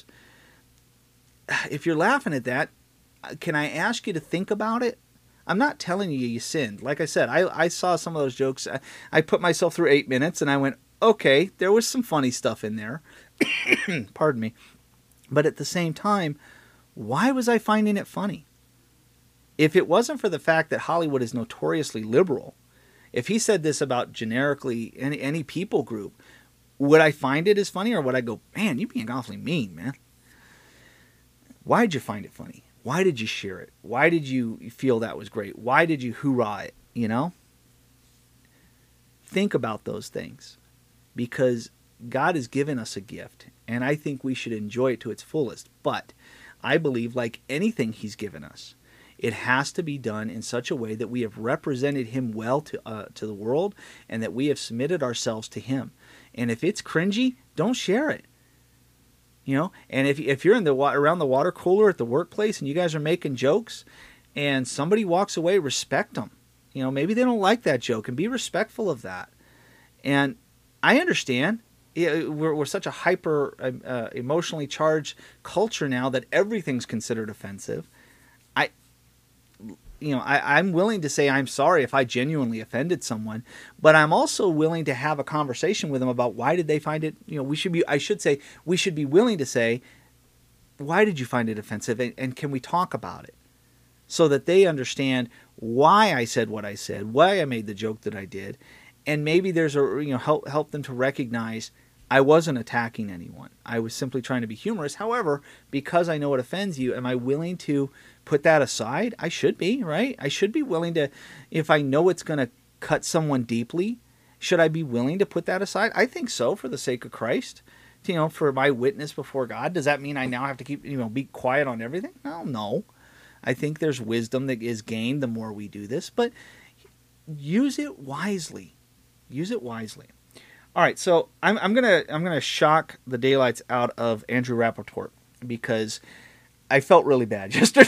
If you're laughing at that, can I ask you to think about it? I'm not telling you you sinned. Like I said, I, I saw some of those jokes. I, I put myself through eight minutes and I went, okay, there was some funny stuff in there. Pardon me. But at the same time, Why was I finding it funny? If it wasn't for the fact that Hollywood is notoriously liberal, if he said this about generically any, any people group, would I find it as funny, or would I go, man, you're being awfully mean, man? Why did you find it funny? Why did you share it? Why did you feel that was great? Why did you hoorah it, you know? Think about those things, because God has given us a gift, and I think we should enjoy it to its fullest. But I believe, like anything he's given us, it has to be done in such a way that we have represented him well to uh, to the world, and that we have submitted ourselves to him. And if it's cringy, don't share it. You know, and if if you're in the around the water cooler at the workplace and you guys are making jokes, and somebody walks away, respect them. You know, maybe they don't like that joke, and be respectful of that. And I understand. We're, we're such a hyper uh, emotionally charged culture now that everything's considered offensive. I, you know, I, I'm willing to say I'm sorry if I genuinely offended someone, but I'm also willing to have a conversation with them about why did they find it. You know, we should be. I should say we should be willing to say, why did you find it offensive, and, and can we talk about it, so that they understand why I said what I said, why I made the joke that I did, and maybe there's a you know help help them to recognize I wasn't attacking anyone. I was simply trying to be humorous. However, because I know it offends you, am I willing to put that aside? I should be, right? I should be willing to, if I know it's going to cut someone deeply, should I be willing to put that aside? I think so, for the sake of Christ. You know, for my witness before God. Does that mean I now have to keep, you know, be quiet on everything? No, no. I think there's wisdom that is gained the more we do this, but use it wisely. Use it wisely. All right, so I'm, I'm gonna I'm gonna shock the daylights out of Andrew Rappaport, because I felt really bad yesterday.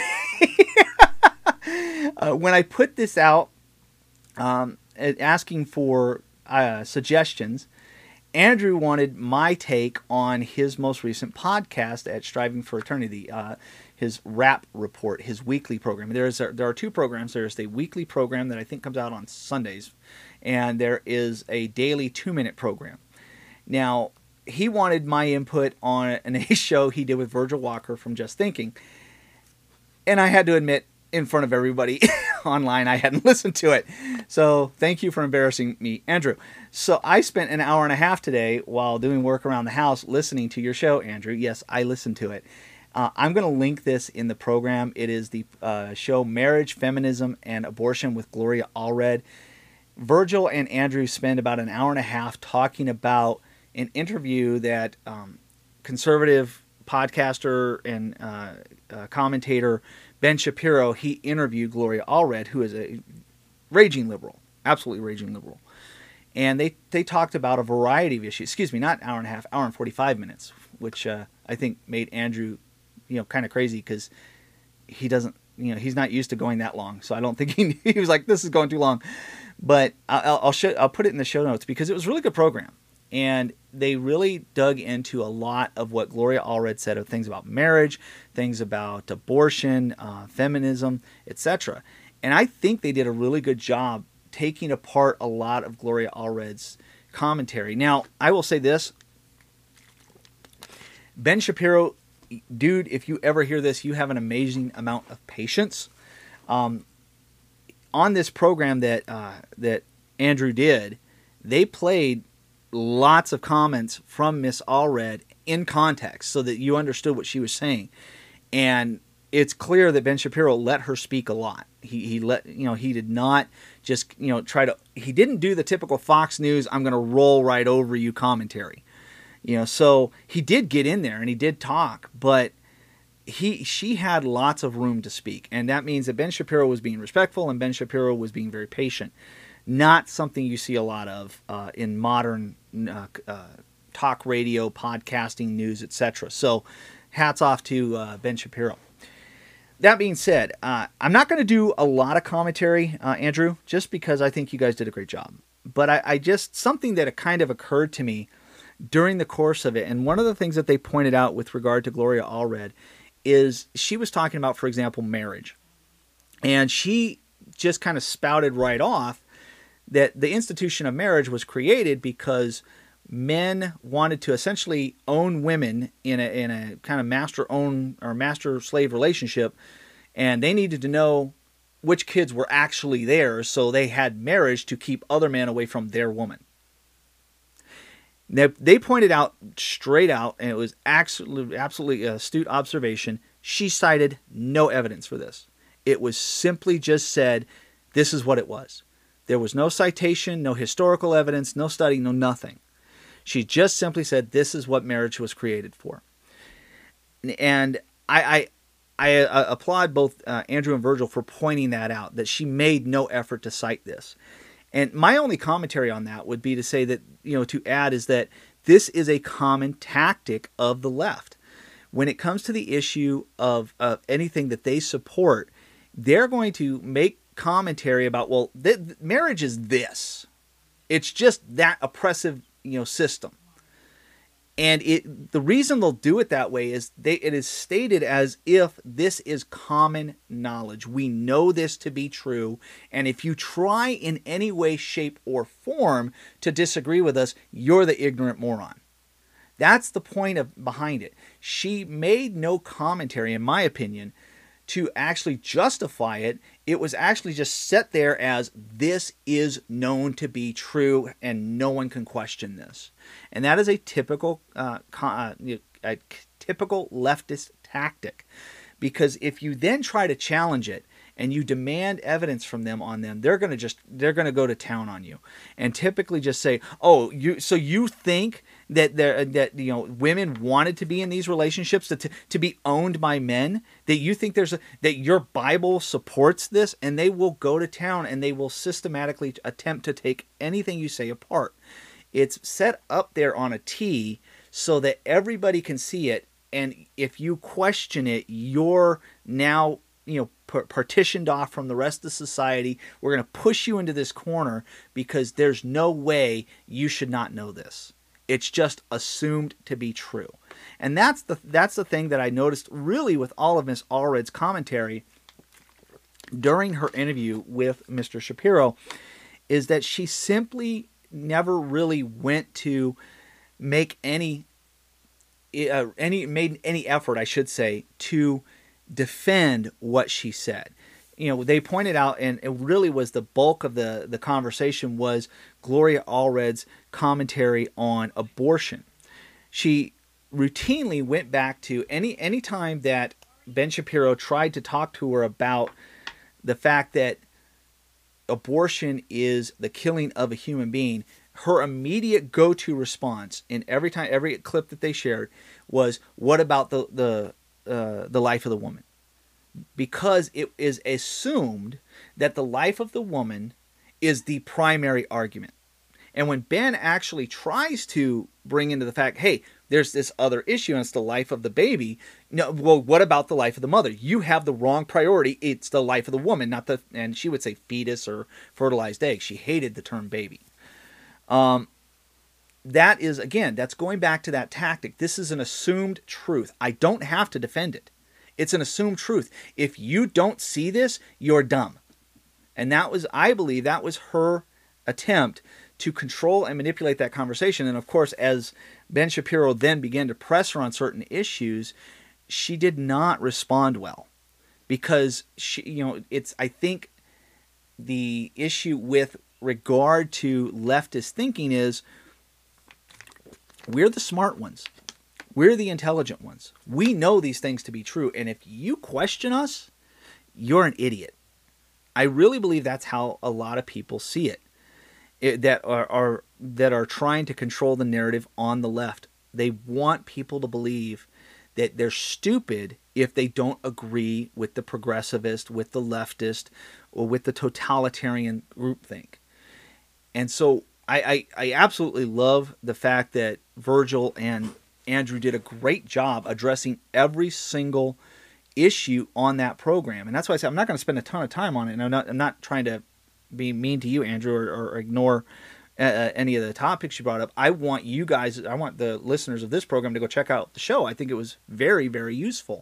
uh, when I put this out, um, asking for uh, suggestions, Andrew wanted my take on his most recent podcast at Striving for Eternity, uh, his Rap Report, his weekly program. There is a, there are two programs. There's the weekly program that I think comes out on Sundays, and there is a daily two-minute program. Now, he wanted my input on an A show he did with Virgil Walker from Just Thinking, and I had to admit, in front of everybody online, I hadn't listened to it. So thank you for embarrassing me, Andrew. So I spent an hour and a half today while doing work around the house listening to your show, Andrew. Yes, I listened to it. Uh, I'm going to link this in the program. It is the uh, show Marriage, Feminism, and Abortion with Gloria Allred. Virgil and Andrew spend about an hour and a half talking about an interview that um, conservative podcaster and uh, uh, commentator Ben Shapiro, he interviewed Gloria Allred, who is a raging liberal, absolutely raging liberal. And they, they talked about a variety of issues. Excuse me, not an hour and a half, hour and forty-five minutes, which uh, I think made Andrew, you know, kind of crazy, because he doesn't, you know, he's not used to going that long. So I don't think he he was like, this is going too long. But I'll I'll, show, I'll put it in the show notes, because it was a really good program. And they really dug into a lot of what Gloria Allred said, of things about marriage, things about abortion, uh, feminism, et cetera. And I think they did a really good job taking apart a lot of Gloria Allred's commentary. Now, I will say this. Ben Shapiro, dude, if you ever hear this, you have an amazing amount of patience. Um, on this program that uh, that Andrew did, they played lots of comments from Miss Allred in context, so that you understood what she was saying. And it's clear that Ben Shapiro let her speak a lot. He he let you know he did not just you know try to he didn't do the typical Fox News, I'm going to roll right over you commentary. You know, so he did get in there and he did talk, but he she had lots of room to speak, and that means that Ben Shapiro was being respectful and Ben Shapiro was being very patient. Not something you see a lot of uh, in modern uh, uh, talk radio, podcasting, news, et cetera. So hats off to uh, Ben Shapiro. That being said, uh, I'm not going to do a lot of commentary, uh, Andrew, just because I think you guys did a great job. But I, I just, something that kind of occurred to me during the course of it, and one of the things that they pointed out with regard to Gloria Allred is she was talking about, for example, marriage. And she just kind of spouted right off that the institution of marriage was created because men wanted to essentially own women in a in a kind of master-own or master-slave relationship, and they needed to know which kids were actually theirs, so they had marriage to keep other men away from their woman. Now, they pointed out straight out, and it was absolutely, absolutely astute observation, she cited no evidence for this. It was simply just said, this is what it was. There was no citation, no historical evidence, no study, no nothing. She just simply said, this is what marriage was created for. And I, I, I uh, applaud both uh, Andrew and Virgil for pointing that out, that she made no effort to cite this. And my only commentary on that would be to say that, you know, to add is that this is a common tactic of the left. When it comes to the issue of uh, anything that they support, they're going to make commentary about, well, th- marriage is this. It's just that oppressive, you know, system. And it the reason they'll do it that way is they it is stated as if this is common knowledge. We know this to be true, and if you try in any way, shape, or form to disagree with us, you're the ignorant moron. That's the point of behind it. She made no commentary, in my opinion, to actually justify it. It was actually just set there as this is known to be true and no one can question this. And that is a typical uh, uh, a typical leftist tactic, because if you then try to challenge it and you demand evidence from them on them, they're going to just they're going to go to town on you and typically just say, "Oh, you so you think that there that you know women wanted to be in these relationships, to to be owned by men, that you think there's a, that your Bible supports this," and they will go to town and they will systematically attempt to take anything you say apart. It's set up there on a tee so that everybody can see it, and if you question it, you're now you know partitioned off from the rest of society. We're going to push you into this corner because there's no way you should not know this. It's just assumed to be true. And that's the that's the thing that I noticed really with all of Miss Allred's commentary during her interview with Mister Shapiro, is that she simply never really went to make any uh, any made any effort, I should say, to defend what she said. You know, they pointed out, and it really was the bulk of the, the conversation was Gloria Allred's commentary on abortion. She routinely went back to any any time that Ben Shapiro tried to talk to her about the fact that abortion is the killing of a human being. Her immediate go-to response in every time, every clip that they shared was, "What about the the uh, the life of the woman?" Because it is assumed that the life of the woman is the primary argument. And when Ben actually tries to bring into the fact, hey, there's this other issue and it's the life of the baby. No, well, what about the life of the mother? You have the wrong priority. It's the life of the woman, not the, and she would say fetus or fertilized egg. She hated the term baby. Um, that is, again, that's going back to that tactic. This is an assumed truth. I don't have to defend it. It's an assumed truth. If you don't see this, you're dumb. And that was, I believe, that was her attempt to control and manipulate that conversation. And of course, as Ben Shapiro then began to press her on certain issues, she did not respond well. Because she, you know, it's, I think the issue with regard to leftist thinking is we're the smart ones. We're the intelligent ones. We know these things to be true. And if you question us, you're an idiot. I really believe that's how a lot of people see it, it that are, are that are trying to control the narrative on the left. They want people to believe that they're stupid if they don't agree with the progressivist, with the leftist, or with the totalitarian groupthink. And so I, I, I absolutely love the fact that Virgil and Andrew did a great job addressing every single issue on that program. And that's why I said I'm not going to spend a ton of time on it. And I'm not, I'm not trying to be mean to you, Andrew, or, or ignore uh, any of the topics you brought up. I want you guys, I want the listeners of this program to go check out the show. I think it was very, very useful.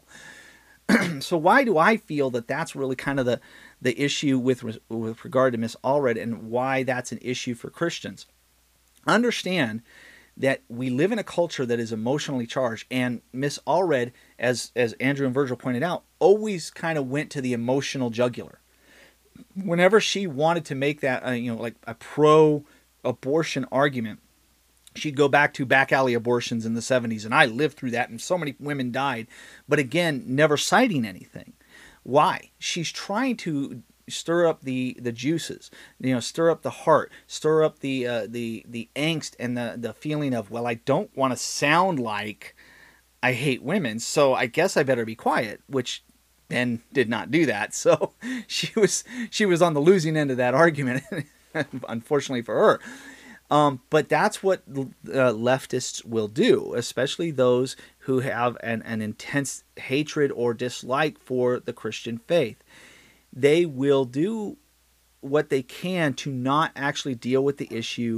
So why do I feel that that's really kind of the, the issue with, with regard to Miss Allred, and why that's an issue for Christians? Understand that we live in a culture that is emotionally charged, and Miss Allred, as as Andrew and Virgil pointed out, always kind of went to the emotional jugular. Whenever she wanted to make that, uh, you know, like a pro-abortion argument, she'd go back to back alley abortions in the seventies, and I lived through that, and so many women died, but again, never citing anything. Why? She's trying to stir up the the juices, you know, stir up the heart, stir up the uh, the the angst and the the feeling of, well, I don't want to sound like I hate women, so I guess I better be quiet, which Ben did not do that. So she was she was on the losing end of that argument, unfortunately for her. Um, but that's what uh, leftists will do, especially those who have an, an intense hatred or dislike for the Christian faith. They will do what they can to not actually deal with the issue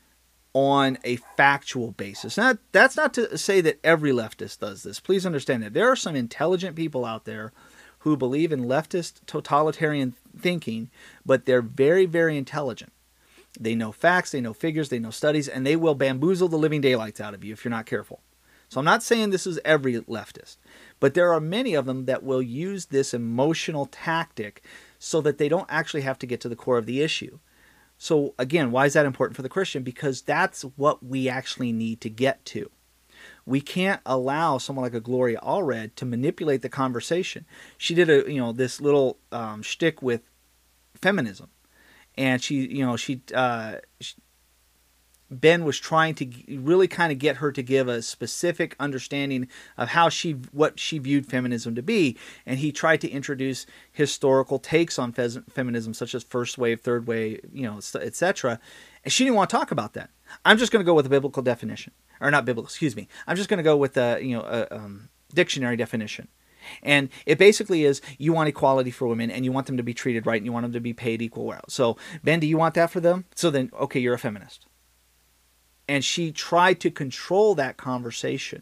on a factual basis. Now, that's not to say that every leftist does this. Please understand that there are some intelligent people out there who believe in leftist totalitarian thinking, but they're very, very intelligent. They know facts, they know figures, they know studies, and they will bamboozle the living daylights out of you if you're not careful. So I'm not saying this is every leftist, but there are many of them that will use this emotional tactic so that they don't actually have to get to the core of the issue. So again, why is that important for the Christian? Because that's what we actually need to get to. We can't allow someone like a Gloria Allred to manipulate the conversation. She did a, you know, this little um, shtick with feminism. And she, you know, she, uh, she, Ben was trying to really kind of get her to give a specific understanding of how she, what she viewed feminism to be. And he tried to introduce historical takes on fe- feminism, such as first wave, third wave, you know, et cetera. And she didn't want to talk about that. I'm just going to go with a biblical definition, or not biblical, excuse me. I'm just going to go with a, you know, a um, dictionary definition. And it basically is, you want equality for women, and you want them to be treated right, and you want them to be paid equal well. So, Ben, do you want that for them? So then, okay, you're a feminist. And she tried to control that conversation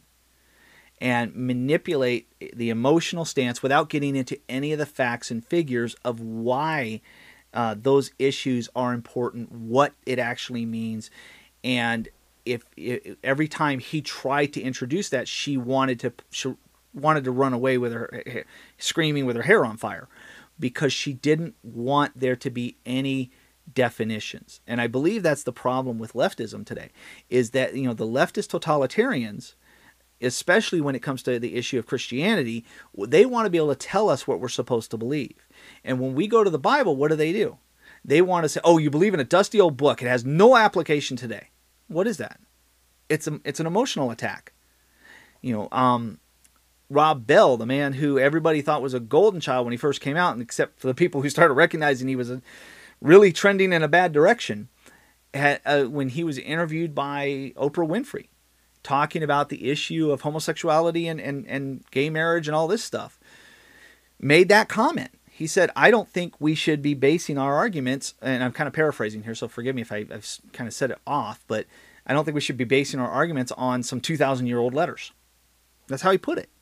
and manipulate the emotional stance without getting into any of the facts and figures of why uh, those issues are important, what it actually means. And if, if every time he tried to introduce that, she wanted to she wanted to run away with her, screaming with her hair on fire, because she didn't want there to be any definitions. And I believe that's the problem with leftism today, is that, you know, the leftist totalitarians, especially when it comes to the issue of Christianity, they want to be able to tell us what we're supposed to believe. And when we go to the Bible, what do they do? They want to say, oh, you believe in a dusty old book. It has no application today. What is that? It's a, it's an emotional attack. You know, um, Rob Bell, the man who everybody thought was a golden child when he first came out, and except for the people who started recognizing he was a, really trending in a bad direction, had, uh, when he was interviewed by Oprah Winfrey, talking about the issue of homosexuality and, and, and gay marriage and all this stuff, made that comment. He said, I don't think we should be basing our arguments, and I'm kind of paraphrasing here, so forgive me if I, I've kind of said it off, but I don't think we should be basing our arguments on some two thousand year old letters. That's how he put it.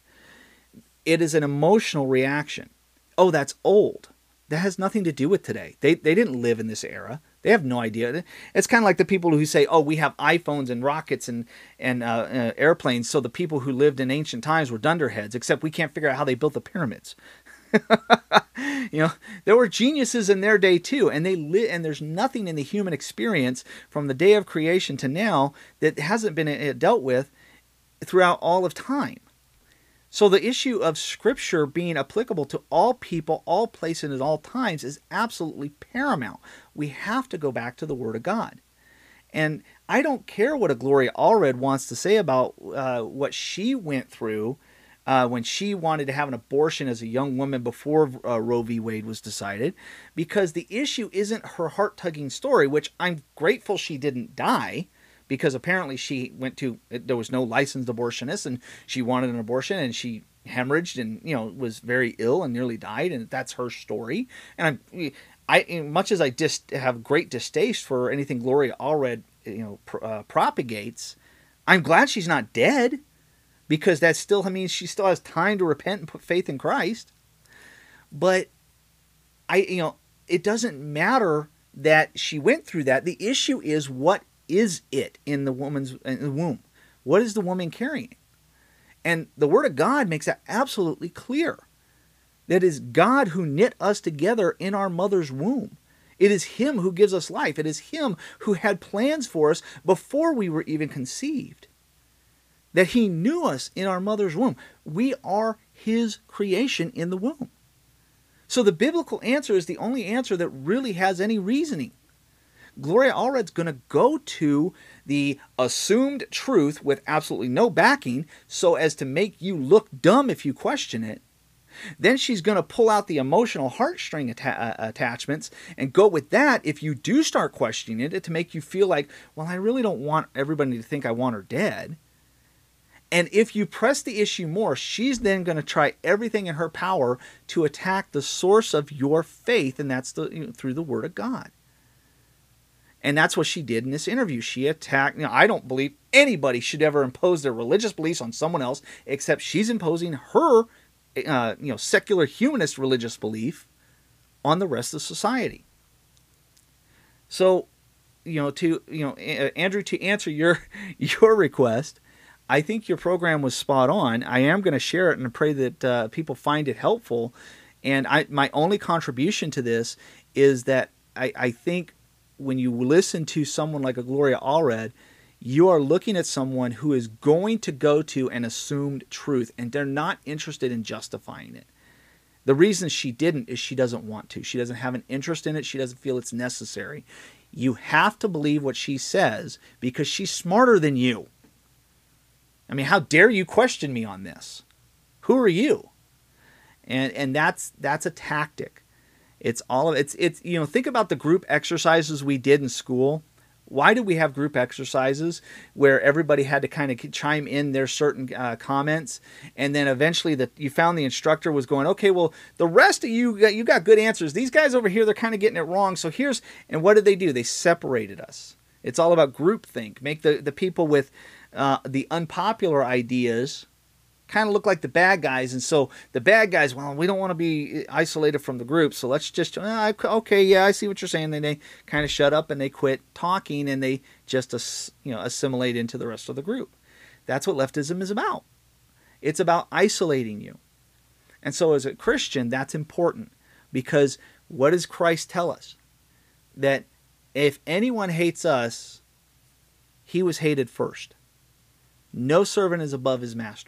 It is an emotional reaction. Oh, that's old. That has nothing to do with today. They they didn't live in this era. They have no idea. It's kind of like the people who say, oh, we have iPhones and rockets and, and uh, uh, airplanes, so the people who lived in ancient times were dunderheads, except we can't figure out how they built the pyramids. You know, there were geniuses in their day too, and they li- and there's nothing in the human experience from the day of creation to now that hasn't been uh, dealt with throughout all of time. So the issue of Scripture being applicable to all people, all places, and at all times is absolutely paramount. We have to go back to the Word of God. And I don't care what a Gloria Allred wants to say about uh, what she went through uh, when she wanted to have an abortion as a young woman before uh, Roe v. Wade was decided, because the issue isn't her heart-tugging story, which I'm grateful she didn't die, because apparently she went to, there was no licensed abortionist, and she wanted an abortion, and she hemorrhaged and, you know, was very ill and nearly died, and that's her story. And I'm, I, much as I just have great distaste for anything Gloria Allred, you know, pr- uh, propagates, I'm glad she's not dead, because that still means she still has time to repent and put faith in Christ. But I, you know, it doesn't matter that she went through that. The issue is what is it in the woman's in the womb? What is the woman carrying? And the Word of God makes that absolutely clear. That it is God who knit us together in our mother's womb. It is Him who gives us life. It is Him who had plans for us before we were even conceived. That He knew us in our mother's womb. We are His creation in the womb. So the biblical answer is the only answer that really has any reasoning. Gloria Allred's going to go to the assumed truth with absolutely no backing so as to make you look dumb if you question it. Then she's going to pull out the emotional heartstring atta- attachments and go with that if you do start questioning it to make you feel like, well, I really don't want everybody to think I want her dead. And if you press the issue more, she's then going to try everything in her power to attack the source of your faith, and that's the, you know, through the Word of God. And that's what she did in this interview. She attacked, you know, I don't believe anybody should ever impose their religious beliefs on someone else, except she's imposing her, uh, you know, secular humanist religious belief on the rest of society. So, you know, to, you know, Andrew, to answer your, your request, I think your program was spot on. I am going to share it and pray that uh, people find it helpful. And I, my only contribution to this is that I, I think when you listen to someone like a Gloria Allred, you are looking at someone who is going to go to an assumed truth, and they're not interested in justifying it. The reason she didn't is she doesn't want to. She doesn't have an interest in it. She doesn't feel it's necessary. You have to believe what she says because she's smarter than you. I mean, how dare you question me on this? Who are you? And and that's that's a tactic. It's all of it's it's you know, think about the group exercises we did in school. Why did we have group exercises where everybody had to kind of chime in their certain uh, comments, and then eventually that you found the instructor was going, okay, well, the rest of you got, you got good answers. These guys over here, they're kind of getting it wrong. So here's and what did they do? They separated us. It's all about groupthink. Make the the people with uh, the unpopular ideas kind of look like the bad guys, and so the bad guys, well, we don't want to be isolated from the group, so let's just, uh, okay, yeah, I see what you're saying. Then they kind of shut up and they quit talking, and they just, you know, assimilate into the rest of the group. That's what leftism is about. It's about isolating you. And so as a Christian, that's important, because what does Christ tell us? That if anyone hates us, he was hated first. No servant is above his master.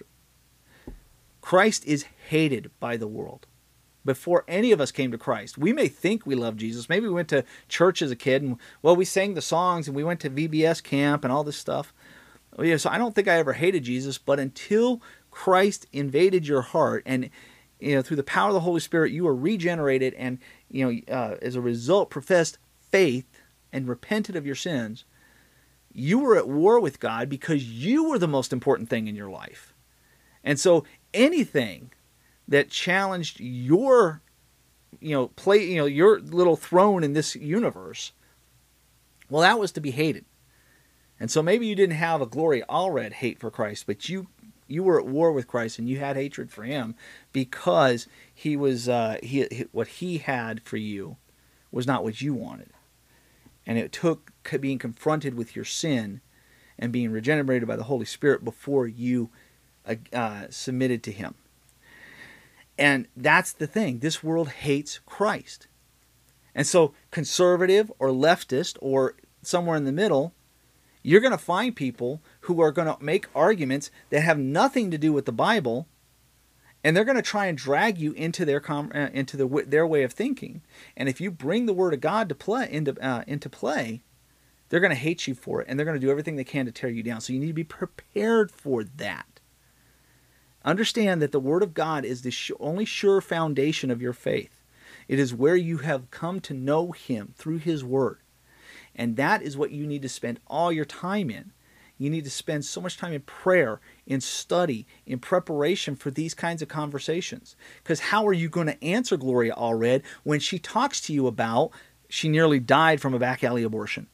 Christ is hated by the world. Before any of us came to Christ, we may think we love Jesus. Maybe we went to church as a kid and, well, we sang the songs and we went to V B S camp and all this stuff. Yeah, so I don't think I ever hated Jesus, but until Christ invaded your heart and, you know, through the power of the Holy Spirit, you were regenerated and, you know, uh, as a result, professed faith and repented of your sins, you were at war with God because you were the most important thing in your life. And so anything that challenged your, you know, play, you know, your little throne in this universe, well, that was to be hated. And so maybe you didn't have a Gloria Allred hate for Christ, but you you were at war with Christ and you had hatred for him because he was uh, he, he what he had for you was not what you wanted. And it took being confronted with your sin and being regenerated by the Holy Spirit before you Uh, submitted to him. And that's the thing. This world hates Christ. And so conservative or leftist or somewhere in the middle, you're going to find people who are going to make arguments that have nothing to do with the Bible, and they're going to try and drag you into their com- uh, into the, their way of thinking. And if you bring the Word of God to play into uh, into play, they're going to hate you for it, and they're going to do everything they can to tear you down. So you need to be prepared for that. Understand that the Word of God is the only sure foundation of your faith. It is where you have come to know Him through His Word. And that is what you need to spend all your time in. You need to spend so much time in prayer, in study, in preparation for these kinds of conversations. Because how are you going to answer Gloria Allred when she talks to you about she nearly died from a back alley abortion?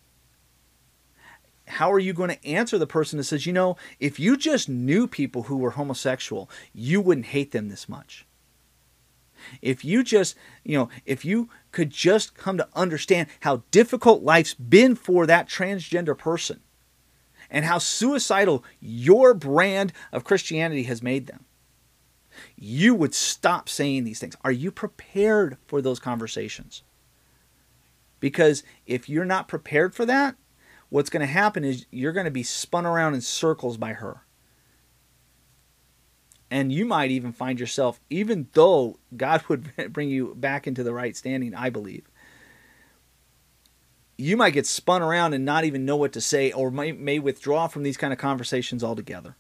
How are you going to answer the person that says, you know, if you just knew people who were homosexual, you wouldn't hate them this much? If you just, you know, if you could just come to understand how difficult life's been for that transgender person and how suicidal your brand of Christianity has made them, you would stop saying these things. Are you prepared for those conversations? Because if you're not prepared for that, what's going to happen is you're going to be spun around in circles by her. And you might even find yourself, even though God would bring you back into the right standing, I believe, you might get spun around and not even know what to say, or may, may withdraw from these kind of conversations altogether.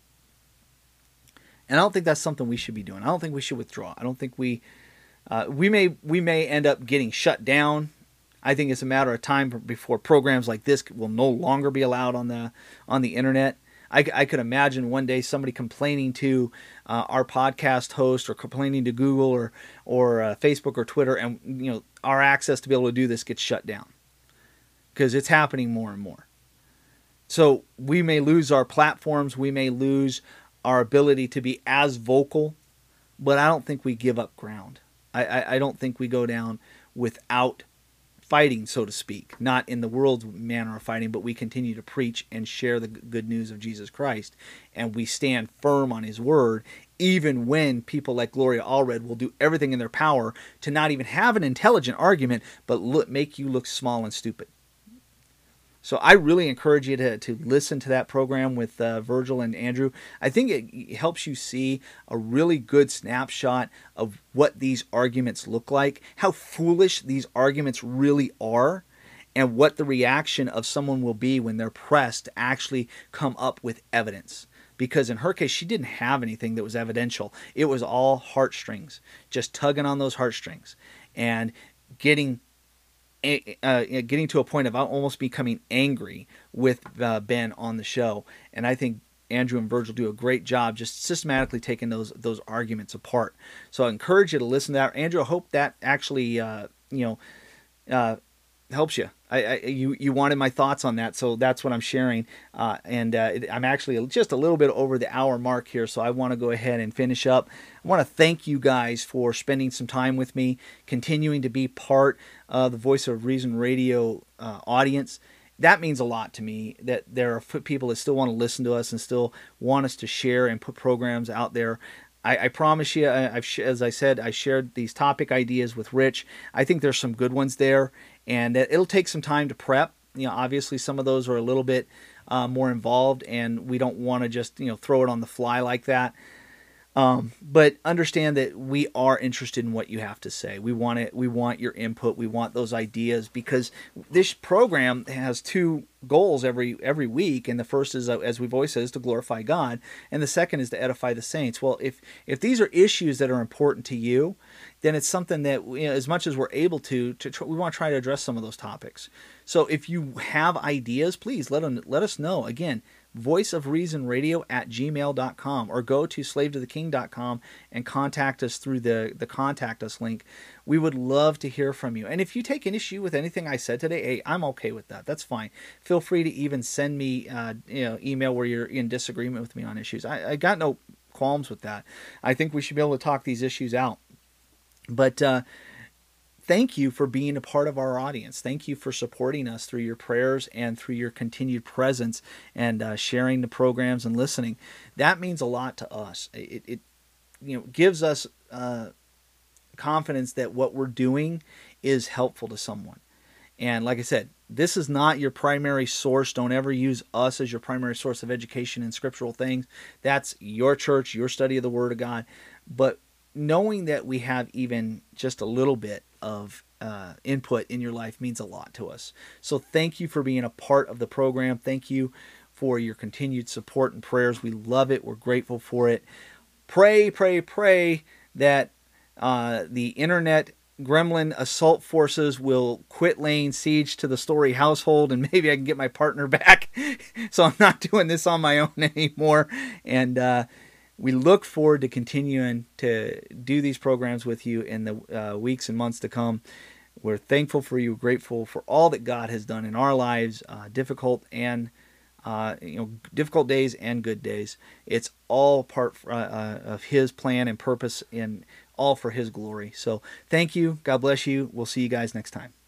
And I don't think that's something we should be doing. I don't think we should withdraw. I don't think we, uh, we may we may end up getting shut down. I think it's a matter of time before programs like this will no longer be allowed on the on the internet. I, I could imagine one day somebody complaining to uh, our podcast host, or complaining to Google or or uh, Facebook or Twitter, and you know our access to be able to do this gets shut down, because it's happening more and more. So we may lose our platforms, we may lose our ability to be as vocal, but I don't think we give up ground. I, I, I don't think we go down without fighting, so to speak, not in the world's manner of fighting, but we continue to preach and share the good news of Jesus Christ, and we stand firm on his word, even when people like Gloria Allred will do everything in their power to not even have an intelligent argument, but look, make you look small and stupid. So I really encourage you to, to listen to that program with uh, Virgil and Andrew. I think it helps you see a really good snapshot of what these arguments look like, how foolish these arguments really are, and what the reaction of someone will be when they're pressed to actually come up with evidence. Because in her case, she didn't have anything that was evidential. It was all heartstrings, just tugging on those heartstrings and getting Uh, getting to a point of almost becoming angry with uh, Ben on the show. And I think Andrew and Virgil do a great job just systematically taking those those arguments apart. So I encourage you to listen to that. Andrew, I hope that actually uh, you know uh, helps you. I, I you you wanted my thoughts on that, so that's what I'm sharing. Uh, and uh, I'm actually just a little bit over the hour mark here, so I want to go ahead and finish up. I want to thank you guys for spending some time with me, continuing to be part of the Voice of Reason Radio uh, audience. That means a lot to me, that there are people that still want to listen to us and still want us to share and put programs out there. I, I promise you, I, I've as I said, I shared these topic ideas with Rich. I think there's some good ones there, and it'll take some time to prep. You know, obviously some of those are a little bit uh, more involved, and we don't want to just you know throw it on the fly like that. Um, but understand that we are interested in what you have to say. We want it. We want your input. We want those ideas, because this program has two goals every every week. And the first is, uh, as we've always said, is to glorify God, and the second is to edify the saints. Well, if if these are issues that are important to you, then it's something that, you know, as much as we're able to, to try, we want to try to address some of those topics. So if you have ideas, please let them let us know. Again, voice of reason radio at gmail dot com, or go to slave to the king dot com and contact us through the, the contact us link. We would love to hear from you. And if you take an issue with anything I said today, hey, I'm okay with that. That's fine. Feel free to even send me uh, you know, email where you're in disagreement with me on issues. I, I got no qualms with that. I think we should be able to talk these issues out. But uh, thank you for being a part of our audience. Thank you for supporting us through your prayers and through your continued presence and uh, sharing the programs and listening. That means a lot to us. It, it you know gives us uh, confidence that what we're doing is helpful to someone. And like I said, this is not your primary source. Don't ever use us as your primary source of education and scriptural things. That's your church, your study of the Word of God. But knowing that we have even just a little bit of uh, input in your life means a lot to us. So thank you for being a part of the program. Thank you for your continued support and prayers. We love it. We're grateful for it. Pray, pray, pray that uh, the internet gremlin assault forces will quit laying siege to the Story household, and maybe I can get my partner back so I'm not doing this on my own anymore. And uh, we look forward to continuing to do these programs with you in the uh, weeks and months to come. We're thankful for you, grateful for all that God has done in our lives, uh, difficult and uh, you know, difficult days and good days. It's all part uh, uh, of His plan and purpose in all for His glory. So thank you. God bless you. We'll see you guys next time.